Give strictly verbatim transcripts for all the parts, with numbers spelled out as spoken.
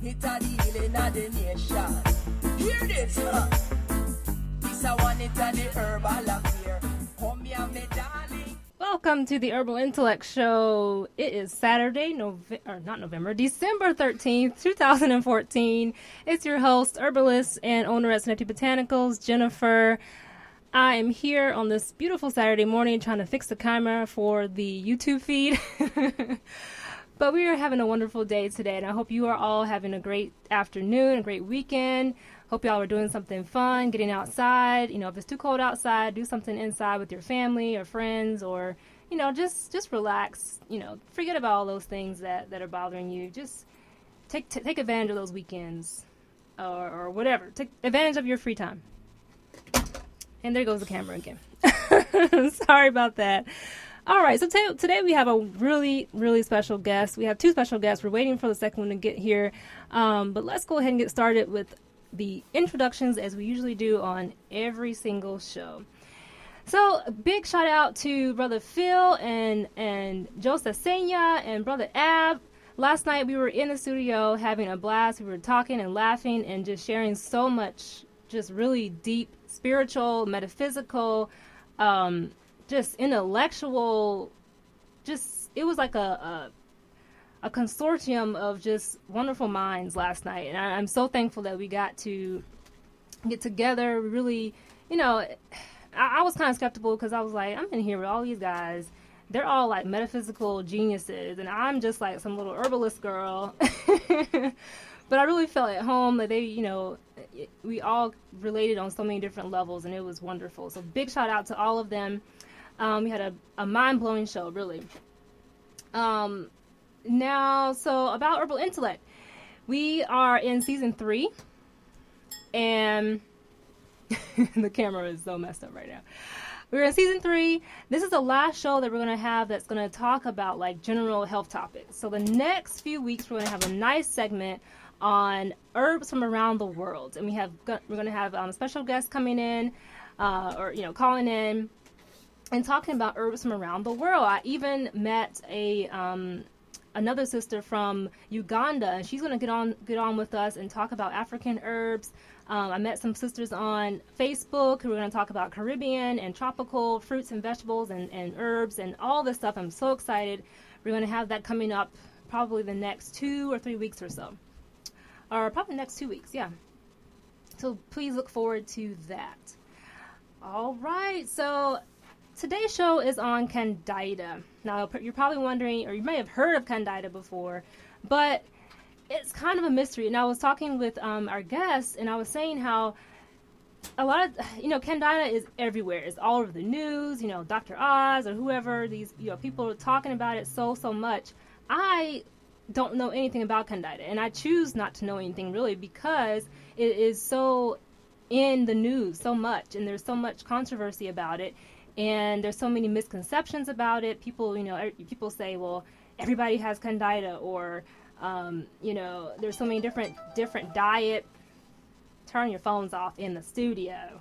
It a the healing of the nation. Hear this, huh? This a one, it a the herbal affair. Come here, me darling. Welcome to the Herbal Intellect Show. It is Saturday, Nove- or not November, December thirteenth, twenty fourteen. It's your host, herbalist, and owner at Synaptic Botanicals, Jennifer. I am here on this beautiful Saturday morning trying to fix the camera for the YouTube feed. But we are having a wonderful day today, and I hope you are all having a great afternoon, a great weekend. Hope y'all are doing something fun, getting outside. You know, if it's too cold outside, do something inside with your family or friends, or, you know, just just relax. You know, forget about all those things that, that are bothering you. Just take t- take advantage of those weekends or, or whatever. Take advantage of your free time. And there goes the camera again. Sorry about that. All right, so t- today we have a really, really special guest. We have two special guests. We're waiting for the second one to get here. Um, but let's go ahead and get started with the introductions as we usually do on every single show. So a big shout out to Brother Phil and, and Joseph Senya and Brother Ab. Last night we were in the studio having a blast. We were talking and laughing and just sharing so much, just really deep, spiritual, metaphysical, um, just intellectual, just, it was like a, a a consortium of just wonderful minds last night. And I, I'm so thankful that we got to get together. Really, you know, I, I was kind of skeptical because I was like, I'm in here with all these guys. They're all like metaphysical geniuses. And I'm just like some little herbalist girl. But I really felt at home that they, you know, we all related on so many different levels, and it was wonderful. So big shout out to all of them. Um, we had a, a mind-blowing show, really. Um, now, so about Herbal Intellect. We are in season three, and the camera is so messed up right now. We're in season three. This is the last show that we're going to have that's going to talk about, like, general health topics. So the next few weeks, we're going to have a nice segment on herbs from around the world. And we have we're going to have um, special guests coming in, uh, or, you know, calling in and talking about herbs from around the world. I even met a um, another sister from Uganda, and she's going to get on get on with us and talk about African herbs. Um, I met some sisters on Facebook who are going to talk about Caribbean and tropical fruits and vegetables and, and herbs and all this stuff. I'm so excited. We're going to have that coming up probably the next two or three weeks or so. Or probably the next two weeks, yeah. So please look forward to that. All right, so today's show is on Candida. Now, you're probably wondering, or you may have heard of Candida before, but it's kind of a mystery. And I was talking with um, our guests, and I was saying how a lot of, you know, Candida is everywhere. It's all over the news, you know, Doctor Oz or whoever, these, you know, people are talking about it so, so much. I don't know anything about Candida, and I choose not to know anything really because it is so in the news so much, and there's so much controversy about it, and there's so many misconceptions about it. People, you know, people say, well, everybody has Candida, or um, you know, there's so many different different diet. Turn your phones off in the studio.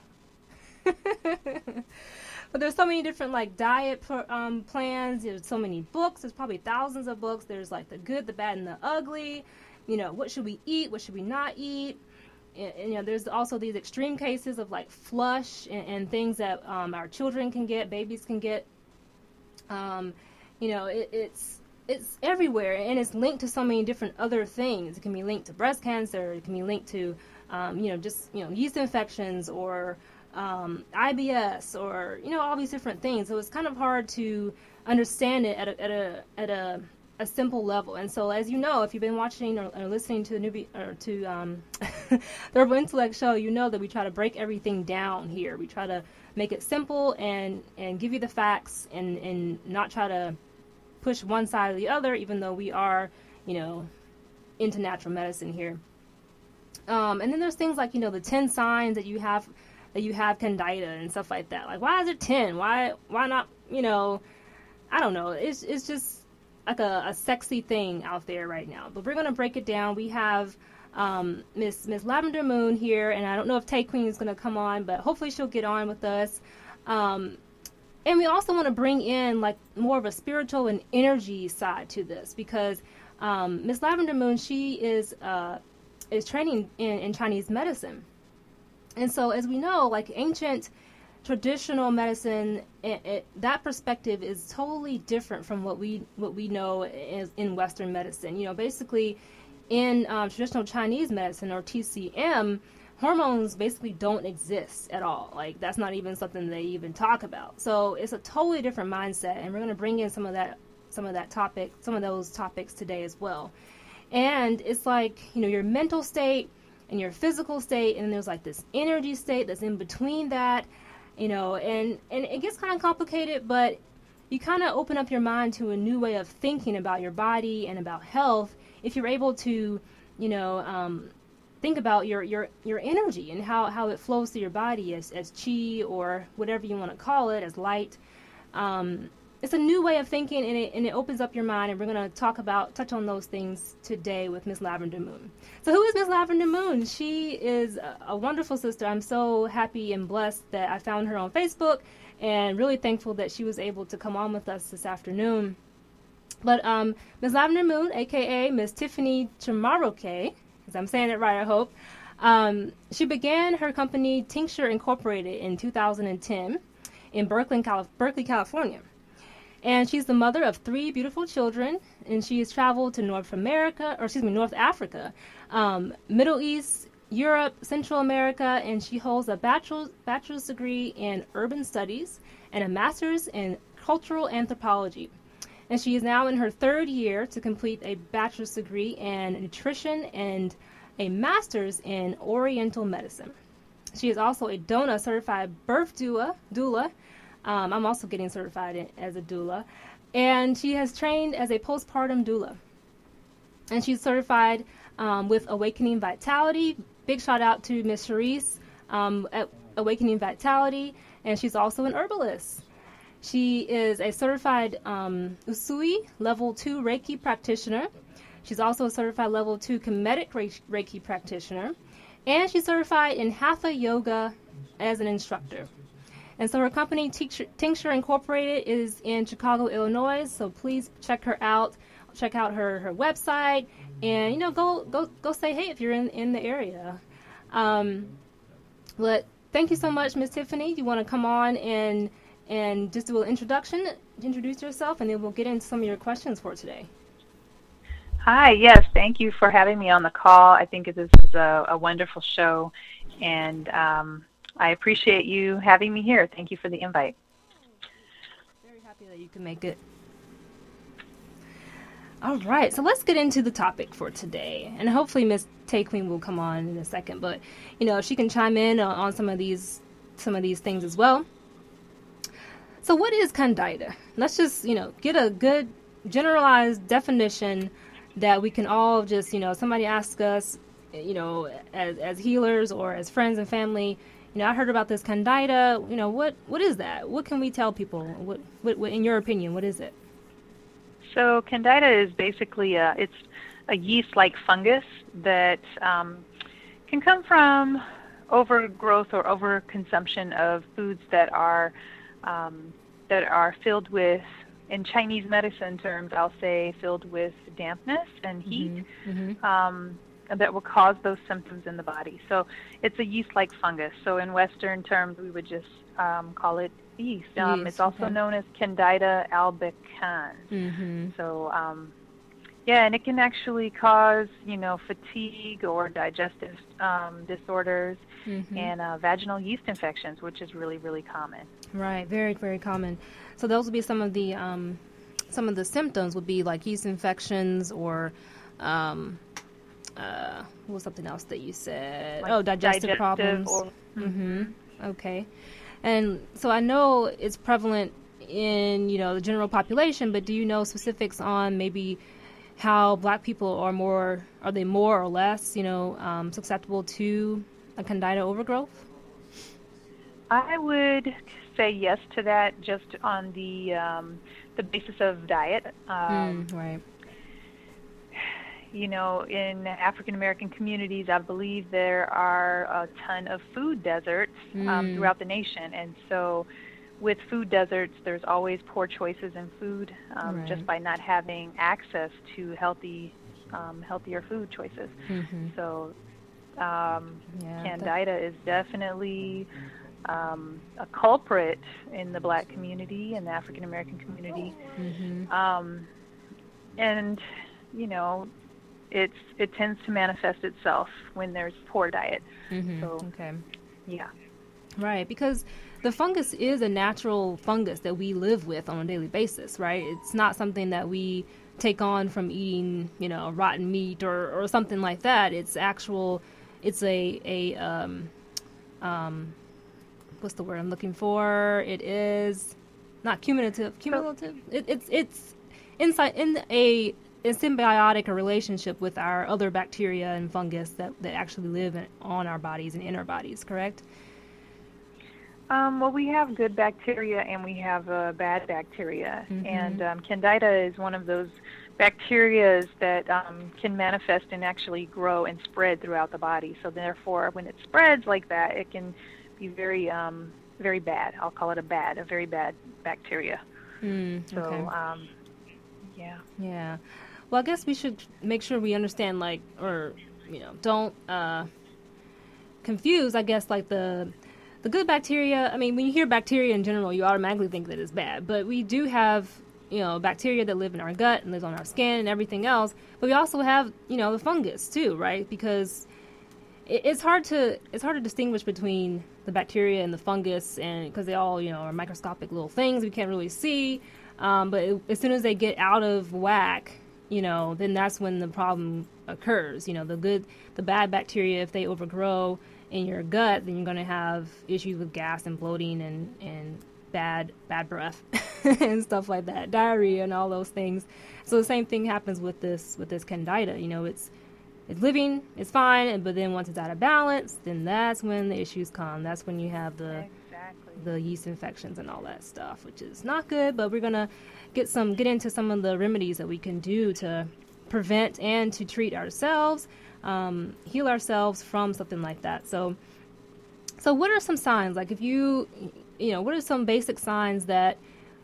But there's so many different, like, diet um, plans. There's so many books. There's probably thousands of books. There's, like, the good, the bad, and the ugly. You know, what should we eat? What should we not eat? And, and you know, there's also these extreme cases of, like, flush and, and things that um, our children can get, babies can get. Um, you know, it, it's it's everywhere, and it's linked to so many different other things. It can be linked to breast cancer. It can be linked to, um, you know, just, you know, yeast infections, or Um, I B S, or, you know, all these different things. So it's kind of hard to understand it at a at a at a, a simple level. And so, as you know, if you've been watching or, or listening to the newbie or to um, the Herbal Intellect Show, you know that we try to break everything down here. We try to make it simple and and give you the facts, and and not try to push one side or the other, even though we are, you know, into natural medicine here. Um, and then there's things like, you know, the ten signs that you have. that you have Candida and stuff like that. Like, why is it ten? Why why not, you know, I don't know. It's it's just like a, a sexy thing out there right now. But we're going to break it down. We have um, Miss Miss Lavender Moon here, and I don't know if Tay Queen is going to come on, but hopefully she'll get on with us. Um, and we also want to bring in, like, more of a spiritual and energy side to this, because um, Miss Lavender Moon, she is uh, is training in, in Chinese medicine. And so, as we know, like ancient traditional medicine, it, it, that perspective is totally different from what we what we know is in Western medicine. You know, basically, in um, traditional Chinese medicine or T C M, hormones basically don't exist at all. Like that's not even something they even talk about. So it's a totally different mindset, and we're going to bring in some of that some of that topic, some of those topics today as well. And it's like, you know, your mental state and your physical state, and there's like this energy state that's in between that, you know, and, and it gets kind of complicated, but you kind of open up your mind to a new way of thinking about your body and about health if you're able to, you know, um, think about your, your, your energy and how, how it flows through your body as, as chi or whatever you want to call it, as light. Um, it's a new way of thinking, and it, and it opens up your mind, and we're going to talk about, touch on those things today with Miss Lavender Moon. So who is Miss Lavender Moon? She is a, a wonderful sister. I'm so happy and blessed that I found her on Facebook, and really thankful that she was able to come on with us this afternoon. But um, Miss Lavender Moon, a k a. Miss Tiffany Chimaroke, as I'm saying it right, I hope, um, she began her company Tincture Incorporated in two thousand ten in Berkeley, Calif- Berkeley, California. And she's the mother of three beautiful children, and she has traveled to North America, or excuse me, North Africa, um, Middle East, Europe, Central America, and she holds a bachelor's, bachelor's degree in urban studies and a master's in cultural anthropology. And she is now in her third year to complete a bachelor's degree in nutrition and a master's in oriental medicine. She is also a DONA certified birth doula, doula. Um, I'm also getting certified in, as a doula. And she has trained as a postpartum doula. And she's certified um, with Awakening Vitality. Big shout out to Miss Charisse um, at Awakening Vitality. And she's also an herbalist. She is a certified um, Usui Level two Reiki practitioner. She's also a certified Level two Kemetic Reiki practitioner. And she's certified in Hatha Yoga as an instructor. And so her company, Tincture, Tincture Incorporated, is in Chicago, Illinois. So please check her out. Check out her, her website, and you know, go go go say hey if you're in in the area. Um, but thank you so much, Miss Tiffany. You want to come on and and just do an introduction, introduce yourself, and then we'll get into some of your questions for today. Hi. Yes, thank you for having me on the call. I think this is a, a wonderful show, and um, I appreciate you having me here. Thank you for the invite. Very happy that you can make it. All right, so let's get into the topic for today. And hopefully Miss Tay Queen will come on in a second, but you know, she can chime in on, on some of these some of these things as well. So what is Candida? Let's just, you know, get a good generalized definition that we can all just, you know, somebody asks us, you know, as as healers or as friends and family, you know, I heard about this Candida. You know, what what is that? What can we tell people? What, what, what in your opinion, what is it? So Candida is basically a, it's a yeast-like fungus that um, can come from overgrowth or overconsumption of foods that are um, that are filled with, in Chinese medicine terms, I'll say filled with dampness and heat. Mm-hmm. Um, that will cause those symptoms in the body. So it's a yeast-like fungus. So in Western terms, we would just um, call it yeast. Um, yeast it's also okay. known as Candida albicans. Mm-hmm. So, um, yeah, and it can actually cause, you know, fatigue or digestive um, disorders mm-hmm. and uh, vaginal yeast infections, which is really, really common. Right, very, very common. So those would be some of the um, some of the symptoms would be like yeast infections or um, Uh, what was something else that you said? Like oh, digestive, digestive problems. Or, mm-hmm. Okay. And so I know it's prevalent in, you know, the general population, but do you know specifics on maybe how black people are more, are they more or less, you know, um, susceptible to a Candida overgrowth? I would say yes to that just on the um, the basis of diet. Um, mm, right. You know, in African American communities, I believe there are a ton of food deserts um, mm. throughout the nation. And so with food deserts, there's always poor choices in food um, right. just by not having access to healthy, um, healthier food choices. Mm-hmm. So Um, Yeah, Candida is definitely um, a culprit in the Black community and the African American community. Mm-hmm. Um, and, you know, it's it tends to manifest itself when there's poor diet. Mm-hmm. So, Okay. yeah. Right, because the fungus is a natural fungus that we live with on a daily basis, right? It's not something that we take on from eating, you know, rotten meat or, or something like that. It's actual, it's a, a um, um, what's the word I'm looking for? It is not cumulative, cumulative. It, it's, it's inside in a, a symbiotic a relationship with our other bacteria and fungus that, that actually live in, on our bodies and in our bodies, correct? Um, well, we have good bacteria and we have uh, bad bacteria, Mm-hmm. and um, Candida is one of those bacteria that um, can manifest and actually grow and spread throughout the body. So therefore, when it spreads like that, it can be very, um, very bad. I'll call it a bad, a very bad bacteria. Mm, So, okay. um, yeah. Yeah. Well, I guess we should make sure we understand, like, or, you know, don't uh, confuse, I guess, like the the good bacteria. I mean, when you hear bacteria in general, you automatically think that it's bad. But we do have, you know, bacteria that live in our gut and lives on our skin and everything else. But we also have, you know, the fungus too, right? Because it, it's hard to it's hard to distinguish between the bacteria and the fungus, and because they all, you know, are microscopic little things we can't really see. Um, but it, as soon as they get out of whack, you know, then that's when the problem occurs. You know, the good, the bad bacteria, if they overgrow in your gut, then you're going to have issues with gas and bloating and, and bad bad breath and stuff like that, diarrhea and all those things. So the same thing happens with this with this Candida. You know, it's it's living, it's fine, but then once it's out of balance, then that's when the issues come. That's when you have the Exactly. the yeast infections and all that stuff, which is not good. But we're gonna get some get into some of the remedies that we can do to prevent and to treat ourselves, um, heal ourselves from something like that. So, so what are some signs? Like, if you, you know, what are some basic signs that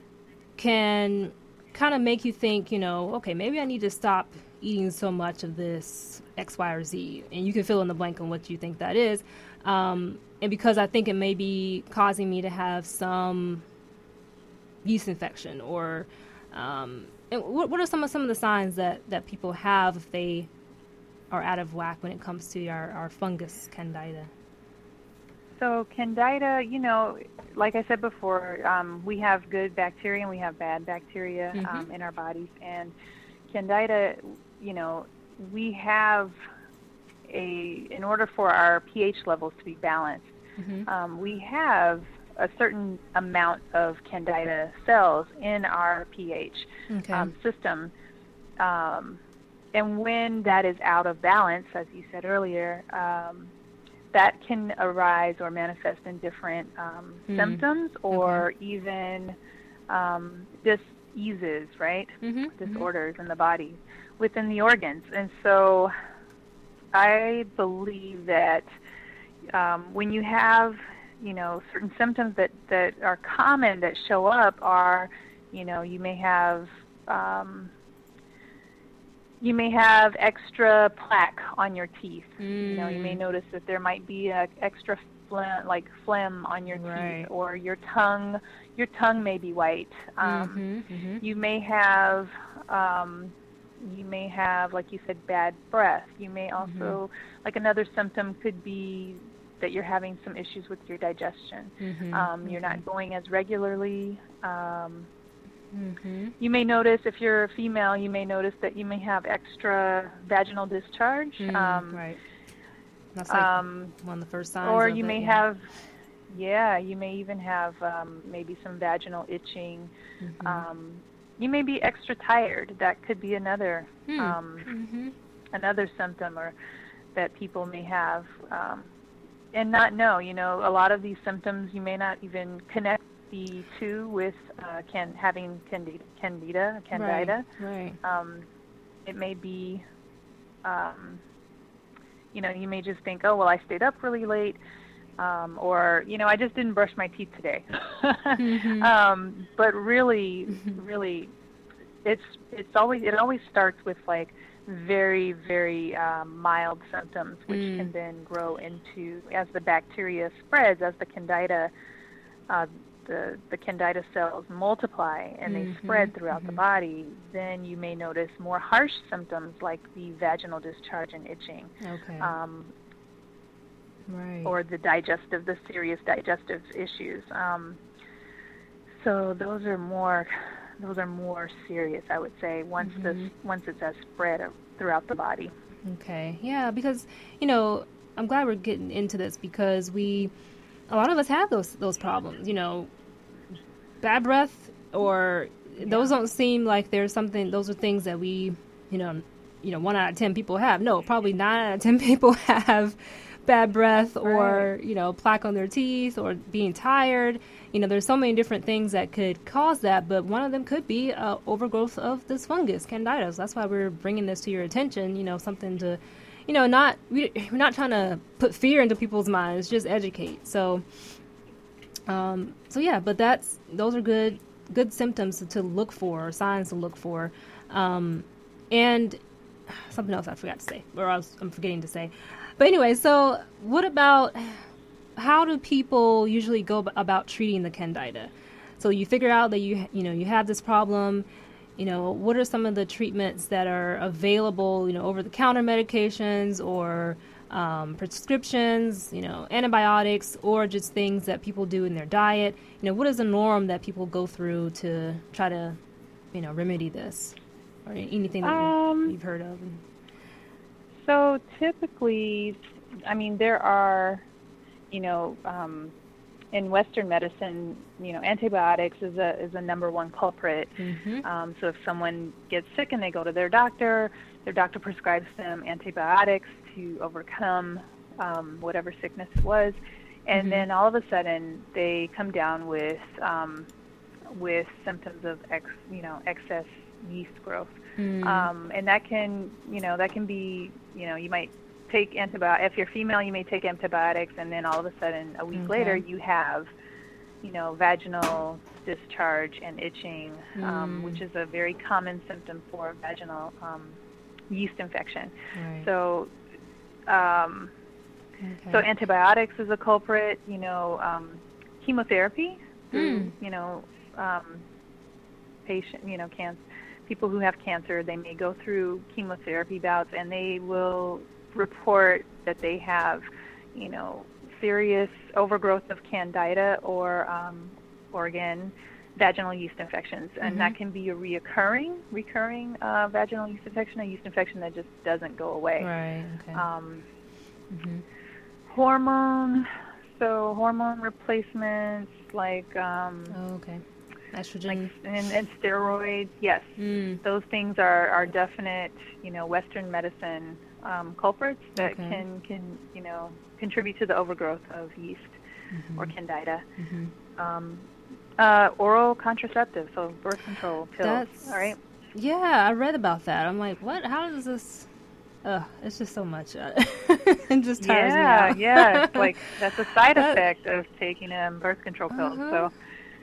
can kind of make you think, you know, okay, maybe I need to stop eating so much of this X, Y, or Z, and you can fill in the blank on what you think that is. Um, and because I think it may be causing me to have some yeast infection, or um, and what, what are some of some of the signs that, that people have if they are out of whack when it comes to our, our fungus Candida? So Candida, you know, like I said before, um, we have good bacteria and we have bad bacteria Mm-hmm. um, in our bodies. And Candida, you know, we have a, in order for our pH levels to be balanced, Mm-hmm. um, we have a certain amount of Candida cells in our pH Okay. um, system. Um, and when that is out of balance, as you said earlier, um, that can arise or manifest in different um, Mm. symptoms, or even um, diseases, right? Mm-hmm. Disorders in the body, within the organs. And so I believe that um, when you have, you know, certain symptoms that, that are common that show up are, you know, you may have um, you may have extra plaque on your teeth. Mm. You know, you may notice that there might be a extra phlegm, like phlegm on your Right. teeth, or your tongue. Your tongue may be white. Um, Mm-hmm. Mm-hmm. You may have, um, you may have, like you said, bad breath. You may also, like another symptom could be that you're having some issues with your digestion. Mm-hmm. Um, you're not going as regularly. Um, Mm-hmm. you may notice, if you're a female, you may notice that you may have extra vaginal discharge. Mm, um, right. That's like um, one of the first signs. or of you it, may yeah. have, yeah, you may even have um, maybe some vaginal itching. Mhm. Um, you may be extra tired. That could be another Hmm. um, Mhm. another symptom, or that people may have um, and not know. You know, a lot of these symptoms you may not even connect the two with uh, can having candida, candida, candida. Right. Right. Um, it may be, um, you know, you may just think, oh, well, I stayed up really late, um, or, you know, I just didn't brush my teeth today. Mhm. um, but really, really, it's it's always it always starts with like very, very um, mild symptoms, which Mm. can then grow into, as the bacteria spreads, as the candida, uh, the, the candida cells multiply and Mhm, they spread throughout the mhm. body, then you may notice more harsh symptoms like the vaginal discharge and itching, Okay. um, right. or the digestive, the serious digestive issues. Um, so those are more, those are more serious, I would say, once Mhm. this, once it's has spread throughout the body. Okay. Yeah, because, you know, I'm glad we're getting into this because we, a lot of us have those those problems, you know, bad breath or those don't seem like there's something, those are things that we, you know, you know, one out of ten people have. No, probably nine out of ten people have bad breath or, Right. you know, plaque on their teeth or being tired. You know, there's so many different things that could cause that, but one of them could be uh, overgrowth of this fungus, Candida. So that's why we're bringing this to your attention, you know, something to, you know, not, we, we're not trying to put fear into people's minds, just educate. So, um, so yeah, but that's, those are good, good symptoms to look for, or signs to look for. Um, and something else I forgot to say, or I was, I'm forgetting to say. But anyway, so what about, how do people usually go about treating the Candida? So you figure out that you, you know, you have this problem. You know, what are some of the treatments that are available, you know, over-the-counter medications or um, prescriptions, you know, antibiotics, or just things that people do in their diet? You know, what is the norm that people go through to try to, you know, remedy this? Or anything that Um, you've heard of? So typically, I mean, there are, you know, um, in Western medicine, you know, antibiotics is a is a number one culprit. Mm-hmm. Um, so if someone gets sick and they go to their doctor, their doctor prescribes them antibiotics to overcome um, whatever sickness it was, and Mhm. then all of a sudden they come down with um, with symptoms of ex, you know, excess yeast growth. Mm. Um, and that can, you know, that can be, you know, you might take antibiotics. If you're female, you may take antibiotics, and then all of a sudden, a week Okay. later, you have, you know, vaginal discharge and itching, um, Mm. which is a very common symptom for vaginal um, yeast infection. Right. So, um, Okay. so antibiotics is a culprit. You know, um, chemotherapy through, Mm. you know, um, patient, you know, cancer. People who have cancer, they may go through chemotherapy bouts, and they will report that they have, you know, serious overgrowth of Candida or, um, or again, vaginal yeast infections, and Mhm. that can be a reoccurring, recurring uh, vaginal yeast infection, a yeast infection that just doesn't go away. Right. Okay. Um, mm-hmm. Hormone, so hormone replacements like um, Oh, okay. like Estrogen. and, and steroids, yes. Mm. Those things are, are definite, you know, Western medicine um, culprits that Okay. can, can, you know, contribute to the overgrowth of yeast Mhm. or Candida. Mhm. Um, uh, oral contraceptive, so birth control pills, That's- all right? Yeah, I read about that. I'm like, what? How does this? Ugh, it's just so much. It just tires me Yeah, out. yeah. It's like that's a side That- effect of taking um, birth control pills. Uh-huh. So,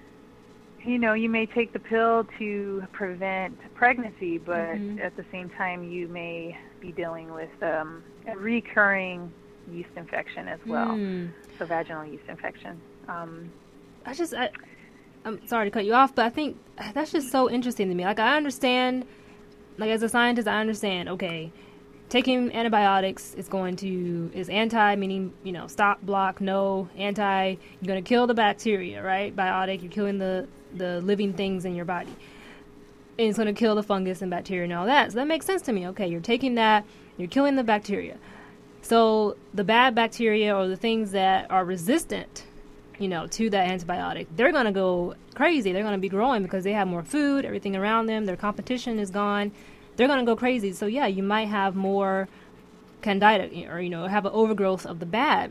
you know, you may take the pill to prevent pregnancy, but Mhm. at the same time, you may be dealing with um, a recurring yeast infection as well, Mm. so vaginal yeast infection. Um, I just, I, I'm sorry to cut you off, but I think that's just so interesting to me. Like, I understand, like, as a scientist, I understand, okay, taking antibiotics is going to, is anti, meaning, you know, stop, block, no, anti, you're going to kill the bacteria, right? Biotic, you're killing the, the living things in your body. And it's going to kill the fungus and bacteria and all that. So that makes sense to me. Okay, you're taking that, you're killing the bacteria. So the bad bacteria or the things that are resistant, you know, to that antibiotic, they're going to go crazy. They're going to be growing because they have more food, everything around them, their competition is gone. They're going to go crazy. So yeah, you might have more Candida or, you know, have an overgrowth of the bad.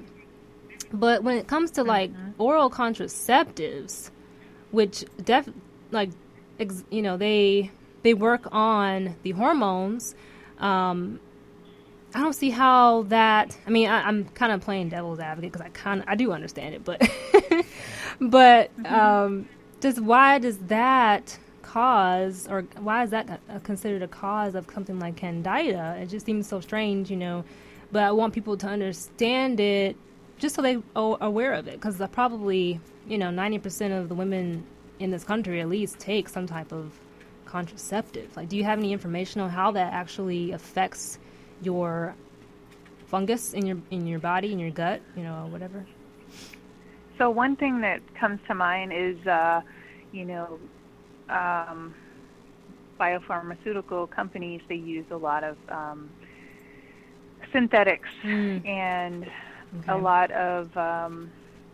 But when it comes to like oral contraceptives, which def like, ex, you know, they, they work on the hormones, um, I don't see how that, I mean, I, I'm kind of playing devil's advocate because I kind of, I do understand it, but, but, um, just why does that cause, or why is that considered a cause of something like candida? It just seems so strange, you know. But I want people to understand it just so they are aware of it, because probably, you know, ninety percent of the women in this country at least take some type of contraceptive. Like, do you have any information on how that actually affects your fungus in your in your body, in your gut, you know, whatever? So one thing that comes to mind is, uh, you know, um, biopharmaceutical companies, they use a lot of um, synthetics mm. and okay. a lot of, um,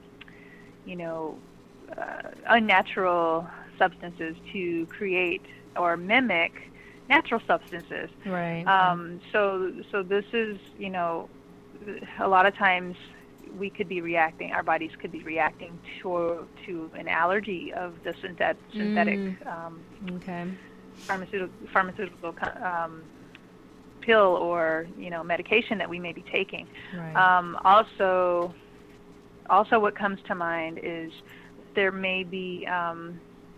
you know, uh, unnatural substances to create or mimic natural substances. Right. Um, so, so this is, you know, a lot of times we could be reacting, our bodies could be reacting to to an allergy of the synthet- synthetic mm. um, okay. pharmaceutical pharmaceutical um, pill or, you know, medication that we may be taking. Right. Um, also, also what comes to mind is there may be um,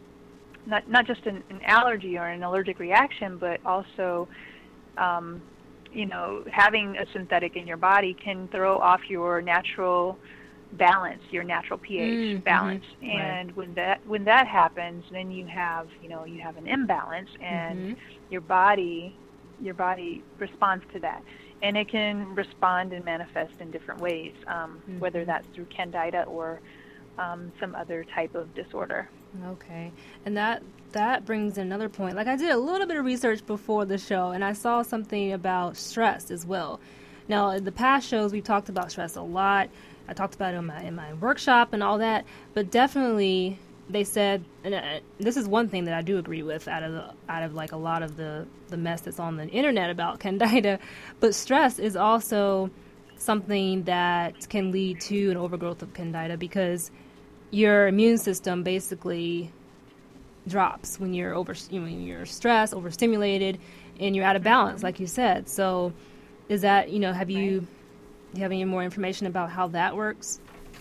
not not just an, an allergy or an allergic reaction, but also um, you know, having a synthetic in your body can throw off your natural balance, your natural pH mm-hmm. balance. And right. when that when that happens, then you have, you know, you have an imbalance, and mm-hmm. your body your body responds to that. And it can respond and manifest in different ways, um, mm-hmm. whether that's through candida or um, some other type of disorder. Okay. And that that brings another point. Like, I did a little bit of research before the show, and I saw something about stress as well. Now, in the past shows, we've talked about stress a lot. I talked about it in my, in my workshop and all that. But definitely, they said, and uh, this is one thing that I do agree with out of, the, out of like, a lot of the, the mess that's on the internet about candida. But stress is also something that can lead to an overgrowth of candida, because your immune system basically drops when you're over, you know, when you're stressed, overstimulated, and you're out of balance, mm-hmm. like you said. So, is that, you know, have you, right. do you have any more information about how that works?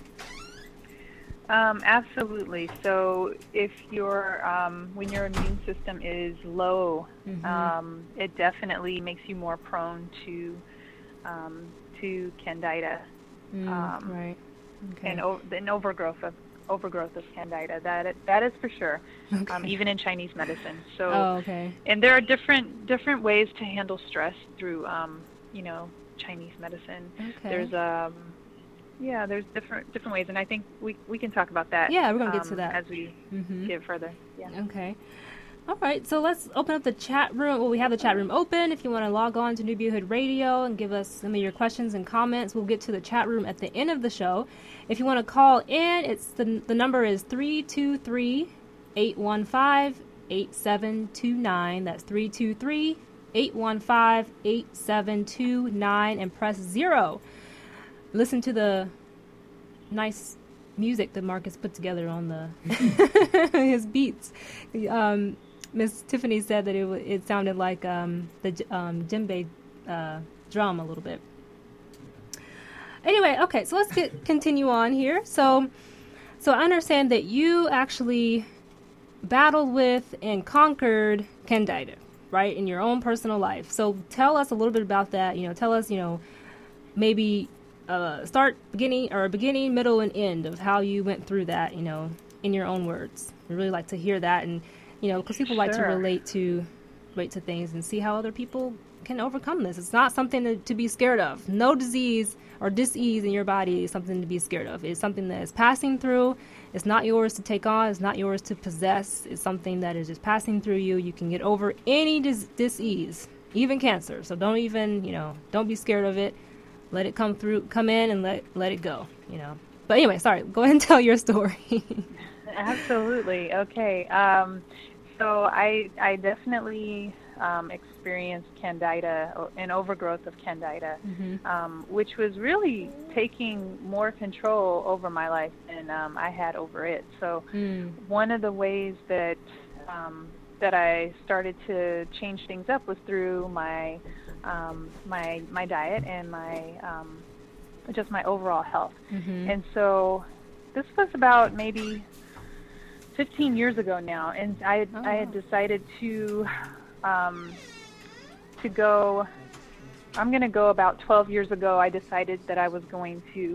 Um, absolutely. So, if your um, when your immune system is low, mm-hmm. um, it definitely makes you more prone to um, to candida, mm, um, right? Okay. And o- an overgrowth of overgrowth of candida. That that is for sure. Okay. Um, even in Chinese medicine. So, oh, okay. And there are different different ways to handle stress through, um, you know, Chinese medicine. Okay. There's um, yeah, there's different different ways, and I think we we can talk about that. Yeah, we're gonna um, get to that as we mm-hmm. get further. Yeah. Okay. All right, so let's open up the chat room. Well, we have the chat room open. If you want to log on to Nubia Hood Radio and give us some of your questions and comments, we'll get to the chat room at the end of the show. If you want to call in, it's the the number is three two three, eight one five, eight seven two nine. That's three two three, eight one five, eight seven two nine, and press zero. Listen to the nice music that Marcus put together on the his beats. Um, Miss Tiffany said that it w- it sounded like um, the um, djembe uh, drum a little bit. Anyway, okay, so let's get, continue on here. So, so I understand that you actually battled with and conquered candida, right, in your own personal life. So tell us a little bit about that. You know, tell us, you know, maybe uh, start beginning or beginning, middle, and end of how you went through that. You know, in your own words. We really like to hear that, and you know, because people like Sure. to relate to relate to things and see how other people can overcome this. It's not something to, to be scared of. No disease or dis-ease in your body is something to be scared of. It's something that is passing through. It's not yours to take on. It's not yours to possess. It's something that is just passing through you. You can get over any dis- dis-ease, even cancer. So don't even, you know, don't be scared of it. Let it come through, come in and let let it go, you know. But anyway, sorry, go ahead and tell your story. Absolutely. Okay. Um, so I I definitely um, experienced candida, an overgrowth of candida, mm-hmm. um, which was really taking more control over my life than um, I had over it. So mm. one of the ways that um, that I started to change things up was through my um, my my diet and my um, just my overall health. Mm-hmm. And so this was about maybe fifteen years ago now, and I had, Oh, I had wow. decided to um, to go. I'm going to go about twelve years ago. I decided that I was going to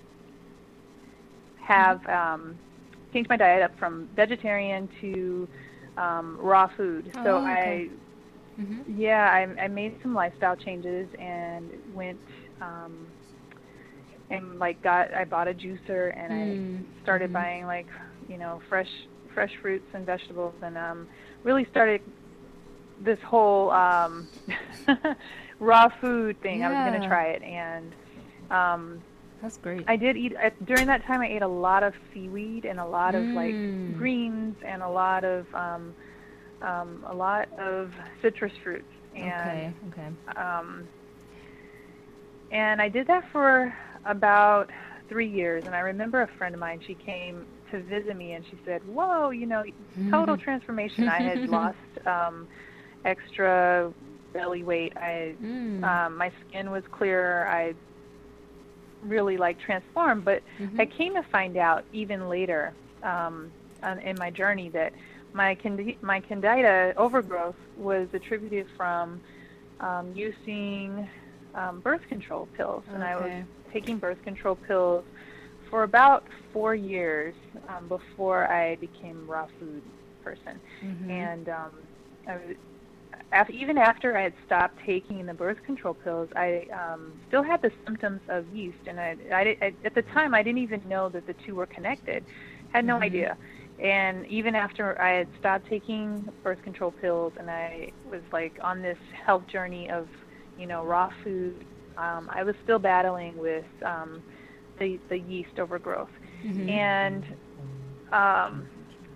have um, change my diet up from vegetarian to um, raw food. So Oh, okay. I, Mm-hmm. yeah, I, I made some lifestyle changes and went um, and like got I bought a juicer and Mm, I started mhm. buying like you know fresh fresh fruits and vegetables and um, really started this whole um, raw food thing. I was going to Yeah. try it, and um, That's great. I did eat I, during that time. I ate a lot of seaweed and a lot of like Mm. greens and a lot of um, um, a lot of citrus fruits. Okay. And Okay. um, and I did that for about three years. And I remember a friend of mine. She came to visit me, and she said, "Whoa, you know, total transformation. I had lost um, extra belly weight. I Mm. um, my skin was clearer. I really like transformed." But Mhm. I came to find out even later um, on, in my journey that my candi- my candida overgrowth was attributed from um, using um, birth control pills, and I was Okay. taking birth control pills for about four years um, before I became a raw food person. Mhm. And um, I was, af- even after I had stopped taking the birth control pills, I um, still had the symptoms of yeast. And I, I, I, at the time, I didn't even know that the two were connected. Had no Mhm. idea. And even after I had stopped taking birth control pills and I was like on this health journey of, you know, raw food, um, I was still battling with um, the, the yeast overgrowth. Mhm. And um,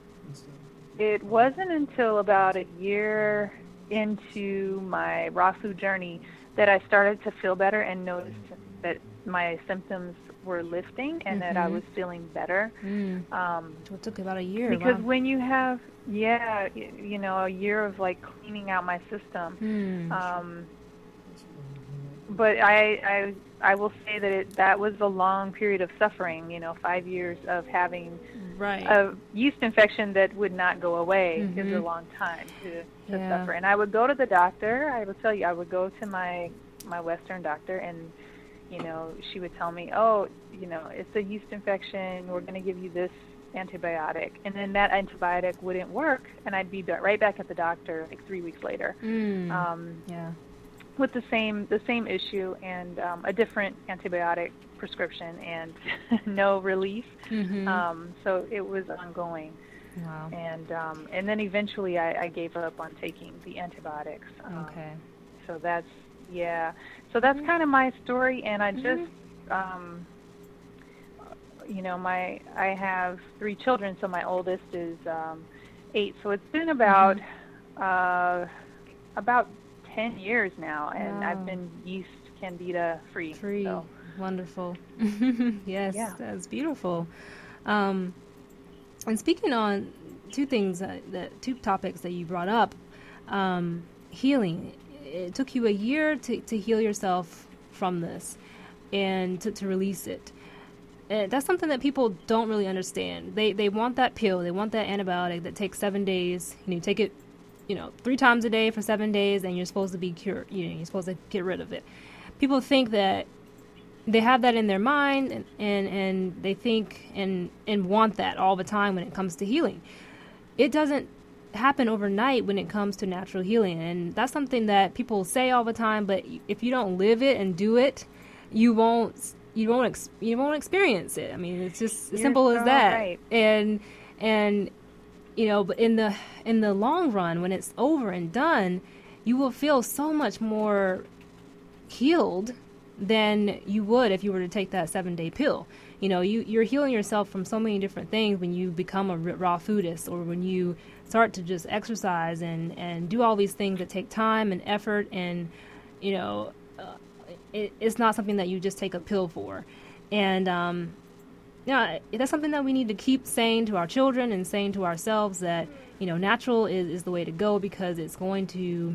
it wasn't until about a year into my raw food journey that I started to feel better and noticed that my symptoms were lifting and that I Mhm. was feeling better. Mm. Um, So it took about a year. because Wow. when you have, yeah, y- you know, a year of like cleaning out my system, Mm. um, but I, I, I will say that it, that was a long period of suffering. You know, five years of having Right. a yeast infection that would not go away is a Mhm. long time to, to Yeah. suffer. And I would go to the doctor. I will tell you, I would go to my my Western doctor, and you know, she would tell me, "Oh, you know, it's a yeast infection. We're going to give you this antibiotic," and then that antibiotic wouldn't work, and I'd be ba- right back at the doctor like three weeks later. Mm. Um, Yeah. with the same the same issue and um, a different antibiotic prescription and no relief. Mhm. Um, so it was ongoing, Wow. and um, and then eventually I, I gave up on taking the antibiotics. Um, Okay. So that's yeah. So that's kind of my story, and I just um, you know my I have three children, so my oldest is um, eight. So it's been about uh, about ten years now, and Wow. I've been yeast candida free. Free. So. Wonderful. Yes, Yeah. that's beautiful. Um, and speaking on two things, that, that two topics that you brought up, um, healing. It took you a year to, to heal yourself from this and to, to release it. And that's something that people don't really understand. They they want that pill. They want that antibiotic that takes seven days. You know, you take it, you know, three times a day for seven days, and you're supposed to be cured. You know, you're supposed to get rid of it. People think that they have that in their mind, and, and, and they think and and want that all the time when it comes to healing. It doesn't happen overnight when it comes to natural healing, and that's something that people say all the time. But if you don't live it and do it, you won't you won't ex- you won't experience it. I mean, it's just as You're simple as so that. right. And and you know, but in the in the long run, when it's over and done, you will feel so much more healed than you would if you were to take that seven day pill. You know, you, you're healing yourself from so many different things when you become a raw foodist, or when you start to just exercise and, and do all these things that take time and effort, and, you know, uh, it, it's not something that you just take a pill for. And, um, yeah, that's something that we need to keep saying to our children and saying to ourselves, that, you know, natural is, is the way to go, because it's going to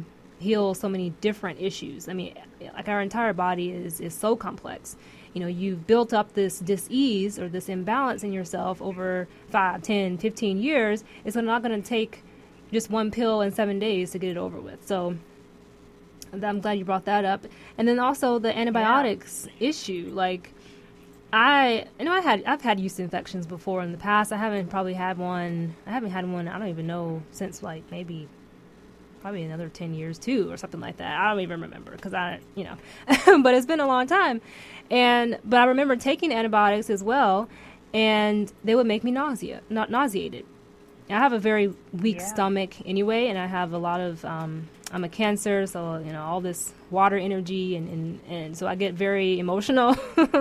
heal so many different issues. I mean, like our entire body is, is so complex. You know, you've built up this dis-ease or this imbalance in yourself over five, ten, fifteen years. It's not going to take just one pill in seven days to get it over with. So I'm glad you brought that up. And then also the antibiotics yeah. issue. Like, I, you know, I had, I've had yeast infections before in the past. I haven't probably had one. I haven't had one. I don't even know since like maybe probably another ten years too, or something like that. I don't even remember because I, you know, but it's been a long time. And, but I remember taking antibiotics as well, and they would make me nausea, not nauseated. I have a very weak yeah. stomach anyway, and I have a lot of, um, I'm a Cancer, so, you know, all this water energy, and, and, and so I get very emotional.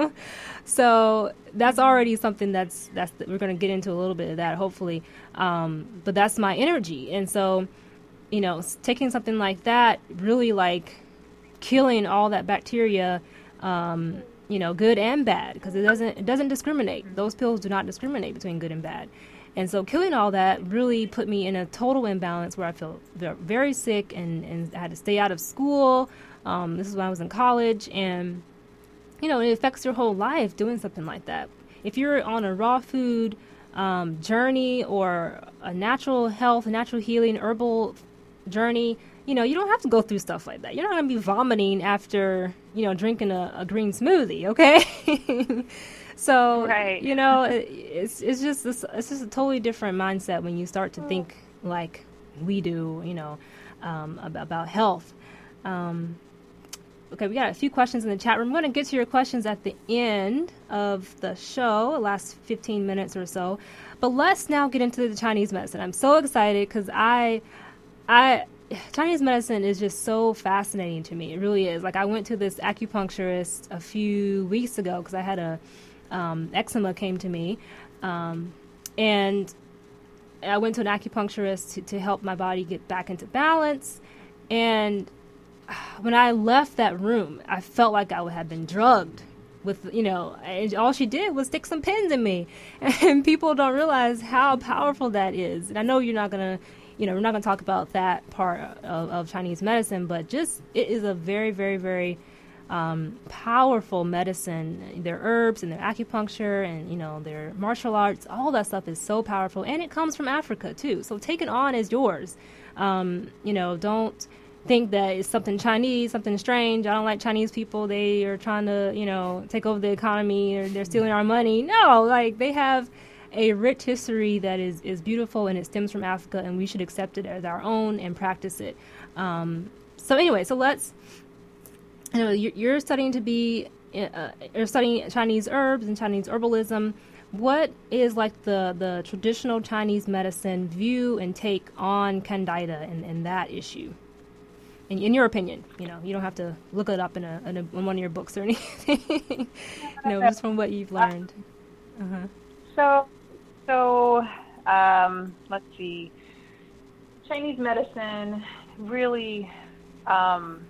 So that's already something that's, that's, we're going to get into a little bit of that, hopefully. Um, but that's my energy. And so, you know, taking something like that, really like killing all that bacteria, um, you know, good and bad, because it doesn't, it doesn't discriminate. Those pills do not discriminate between good and bad. And so killing all that really put me in a total imbalance where I felt very sick, and, and I had to stay out of school. Um, this is when I was in college. And, you know, it affects your whole life doing something like that. If you're on a raw food um, journey or a natural health, natural healing, herbal journey, you know, you don't have to go through stuff like that. You're not going to be vomiting after, you know, drinking a, a green smoothie, okay? So, right. you know, it, it's it's just this, it's just a totally different mindset when you start to think like we do, you know, um, about, about health. Um, okay, we got a few questions in the chat room. I'm going to get to your questions at the end of the show, the last fifteen minutes or so. But let's now get into the Chinese medicine. I'm so excited because I, I, Chinese medicine is just so fascinating to me. It really is. Like, I went to this acupuncturist a few weeks ago because I had a Um, eczema came to me, um, and I went to an acupuncturist to, to help my body get back into balance. And when I left that room, I felt like I would have been drugged with, you know, and all she did was stick some pins in me. And people don't realize how powerful that is. And I know you're not going to, you know, we're not going to talk about that part of, of Chinese medicine, but just it is a very, very, very Um, powerful medicine. Their herbs and their acupuncture and, you know, their martial arts, all that stuff is so powerful. And it comes from Africa, too. So take it on as yours. Um, you know, don't think that it's something Chinese, something strange. I don't like Chinese people. They are trying to, you know, take over the economy, or they're stealing our money. No, like, they have a rich history that is, is beautiful, and it stems from Africa, and we should accept it as our own and practice it. Um, so anyway, so let's, you know, you're studying to be, uh, you're studying Chinese herbs and Chinese herbalism. What is like the, the traditional Chinese medicine view and take on Candida and, and that issue? In, in your opinion, you know, you don't have to look it up in, a, in, a, in one of your books or anything. You know, just from what you've learned. Uh-huh. So, so um, let's see. Chinese medicine really. Um,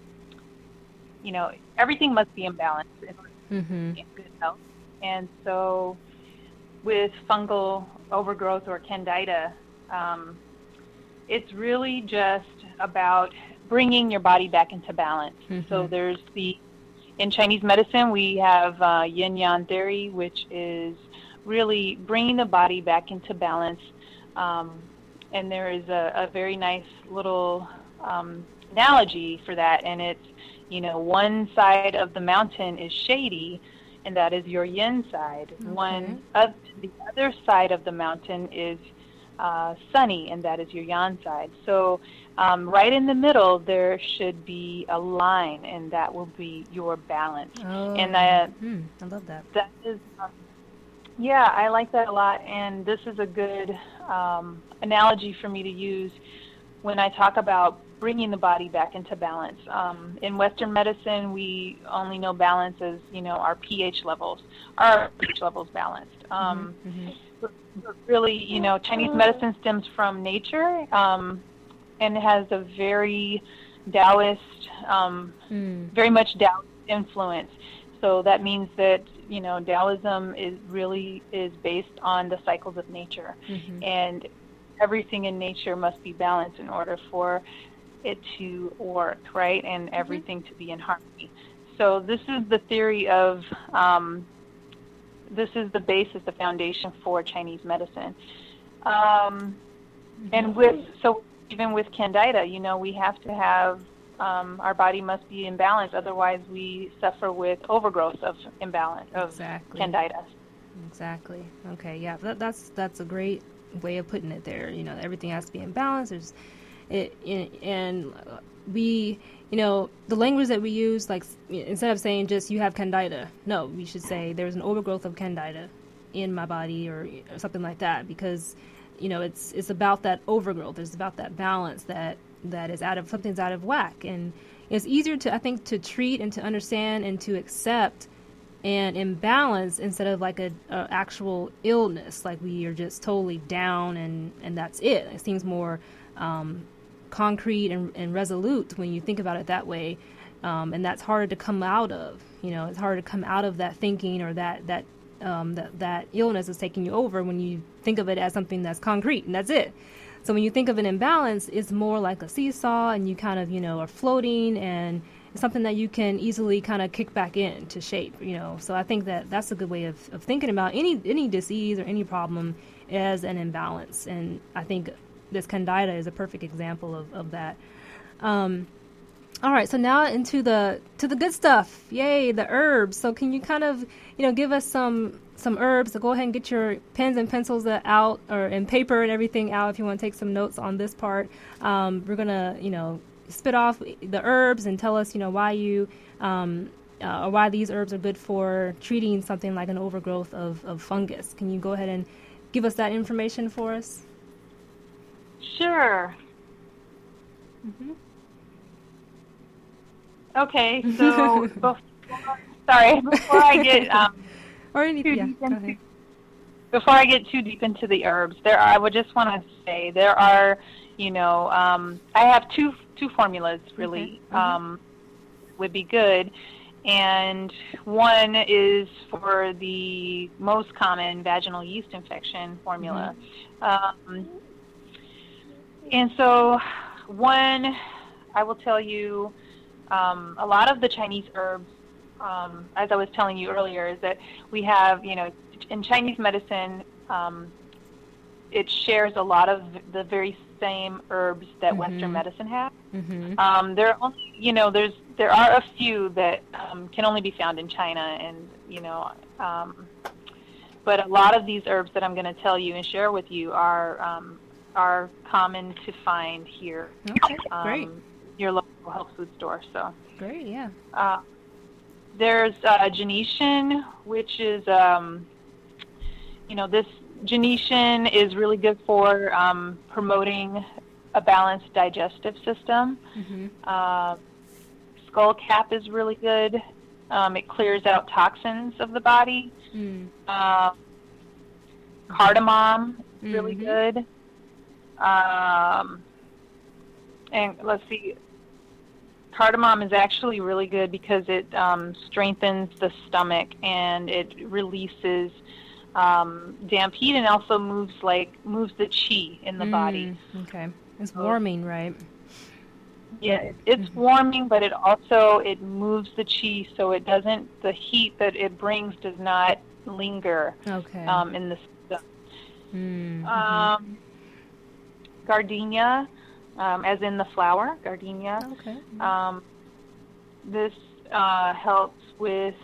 You know, everything must be in balance in order to mm-hmm. be in good health. And so with fungal overgrowth or Candida, um, it's really just about bringing your body back into balance. Mm-hmm. So there's the, in Chinese medicine, we have uh, yin-yang theory, which is really bringing the body back into balance. Um, and there is a, a very nice little um, analogy for that, and it's, you know, one side of the mountain is shady, and that is your yin side. Okay. One of the other side of the mountain is uh, sunny, and that is your yang side. So um, right in the middle, there should be a line, and that will be your balance. Oh, and uh, hmm, I love that. That is, um, yeah, I like that a lot, and this is a good um, analogy for me to use when I talk about bringing the body back into balance. Um, in Western medicine, we only know balance as, you know, our pH levels. Our pH levels balanced. Um, mm-hmm. but, but really, you know, Chinese medicine stems from nature um, and has a very Taoist, um, mm. very much Taoist influence. So that means that, you know, Taoism is really is based on the cycles of nature. Mm-hmm. And everything in nature must be balanced in order for it to work, right, and everything mm-hmm. to be in harmony. So this is the theory of, um, this is the basis, the foundation for Chinese medicine. Um, and with, so even with Candida, you know, we have to have, um, our body must be in balance, otherwise we suffer with overgrowth of imbalance, of exactly. Candida. Exactly. Okay, yeah, that, that's that's a great way of putting it there. You know, everything has to be in balance. There's, it, it and we, you know, the language that we use, like, instead of saying just you have Candida, no, we should say there's an overgrowth of Candida in my body, or, or something like that, because, you know, it's it's about that overgrowth. It's about that balance that that is out of, something's out of whack. And it's easier to, I think, to treat and to understand and to accept and imbalance instead of like a, a actual illness, like we are just totally down and, and that's it. It seems more um, concrete and, and resolute when you think about it that way. Um, and that's harder to come out of. You know, it's harder to come out of that thinking, or that that um, that that illness is taking you over when you think of it as something that's concrete and that's it. So when you think of an imbalance, it's more like a seesaw, and you kind of, you know, are floating, and it's something that you can easily kind of kick back into shape, you know. So I think that that's a good way of, of thinking about any any disease or any problem as an imbalance. And I think this Candida is a perfect example of, of that. Um, all right, so now into the to the good stuff. Yay, the herbs. So can you kind of, you know, give us some some herbs? So go ahead and get your pens and pencils out, or and paper and everything out if you want to take some notes on this part. Um, we're gonna, you know, spit off the herbs and tell us, you know, why you um, uh, or why these herbs are good for treating something like an overgrowth of, of fungus. Can you go ahead and give us that information for us? Sure. Mm-hmm. Okay, so before, sorry, before I get um, or any, too yeah, deep go into, ahead. before I get too deep into the herbs, there are, I would just want to say there are, you know, um, I have two two formulas really mm-hmm. um, would be good, and one is for the most common vaginal yeast infection formula, mm-hmm. um, and so one, I will tell you. Um, a lot of the Chinese herbs, um, as I was telling you earlier, is that we have, you know, in Chinese medicine, um, it shares a lot of the very same herbs that mm-hmm. Western medicine has. Mm-hmm. Um, there are only, you know, there's there are a few that um, can only be found in China, and you know, um, but a lot of these herbs that I'm going to tell you and share with you are um, are common to find here. Okay, um, great. Your local health food store. So great, yeah. Uh, there's uh, Genetian, which is, um, you know, this Genetian is really good for um, promoting a balanced digestive system. Mm-hmm. Uh, Skullcap is really good. Um, it clears out toxins of the body. Mm. Uh, cardamom is really mm-hmm. good. Um, and let's see. Cardamom is actually really good because it um, strengthens the stomach, and it releases um, damp heat, and also moves like moves the qi in the mm, body. Okay, it's warming, right? Yeah, it's mm-hmm. warming, but it also it moves the qi, so it doesn't. The heat that it brings does not linger. Okay. Um, in the system. Mm-hmm. Um, gardenia. Um, as in the flower, gardenia. Okay. Um, this uh, helps with,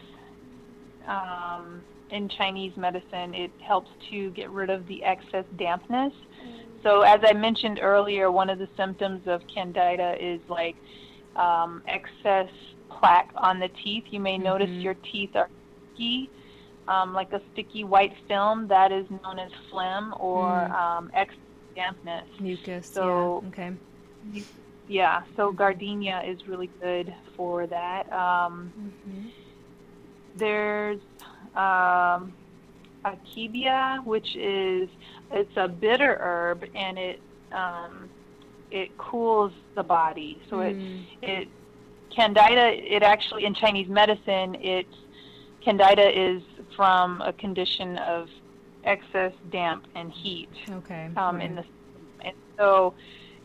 um, in Chinese medicine, it helps to get rid of the excess dampness. So as I mentioned earlier, one of the symptoms of Candida is like um, excess plaque on the teeth. You may mm-hmm. notice your teeth are sticky, um, like a sticky white film. That is known as phlegm or mm. um, excess dampness. Mucus, so, yeah, okay. Yeah, so gardenia is really good for that. Um, mm-hmm. There's um, akebia, which is, it's a bitter herb, and it um, it cools the body. So mm. it, it, Candida, it actually, in Chinese medicine, it, Candida is from a condition of excess damp and heat. Okay. Um, right. in the, and so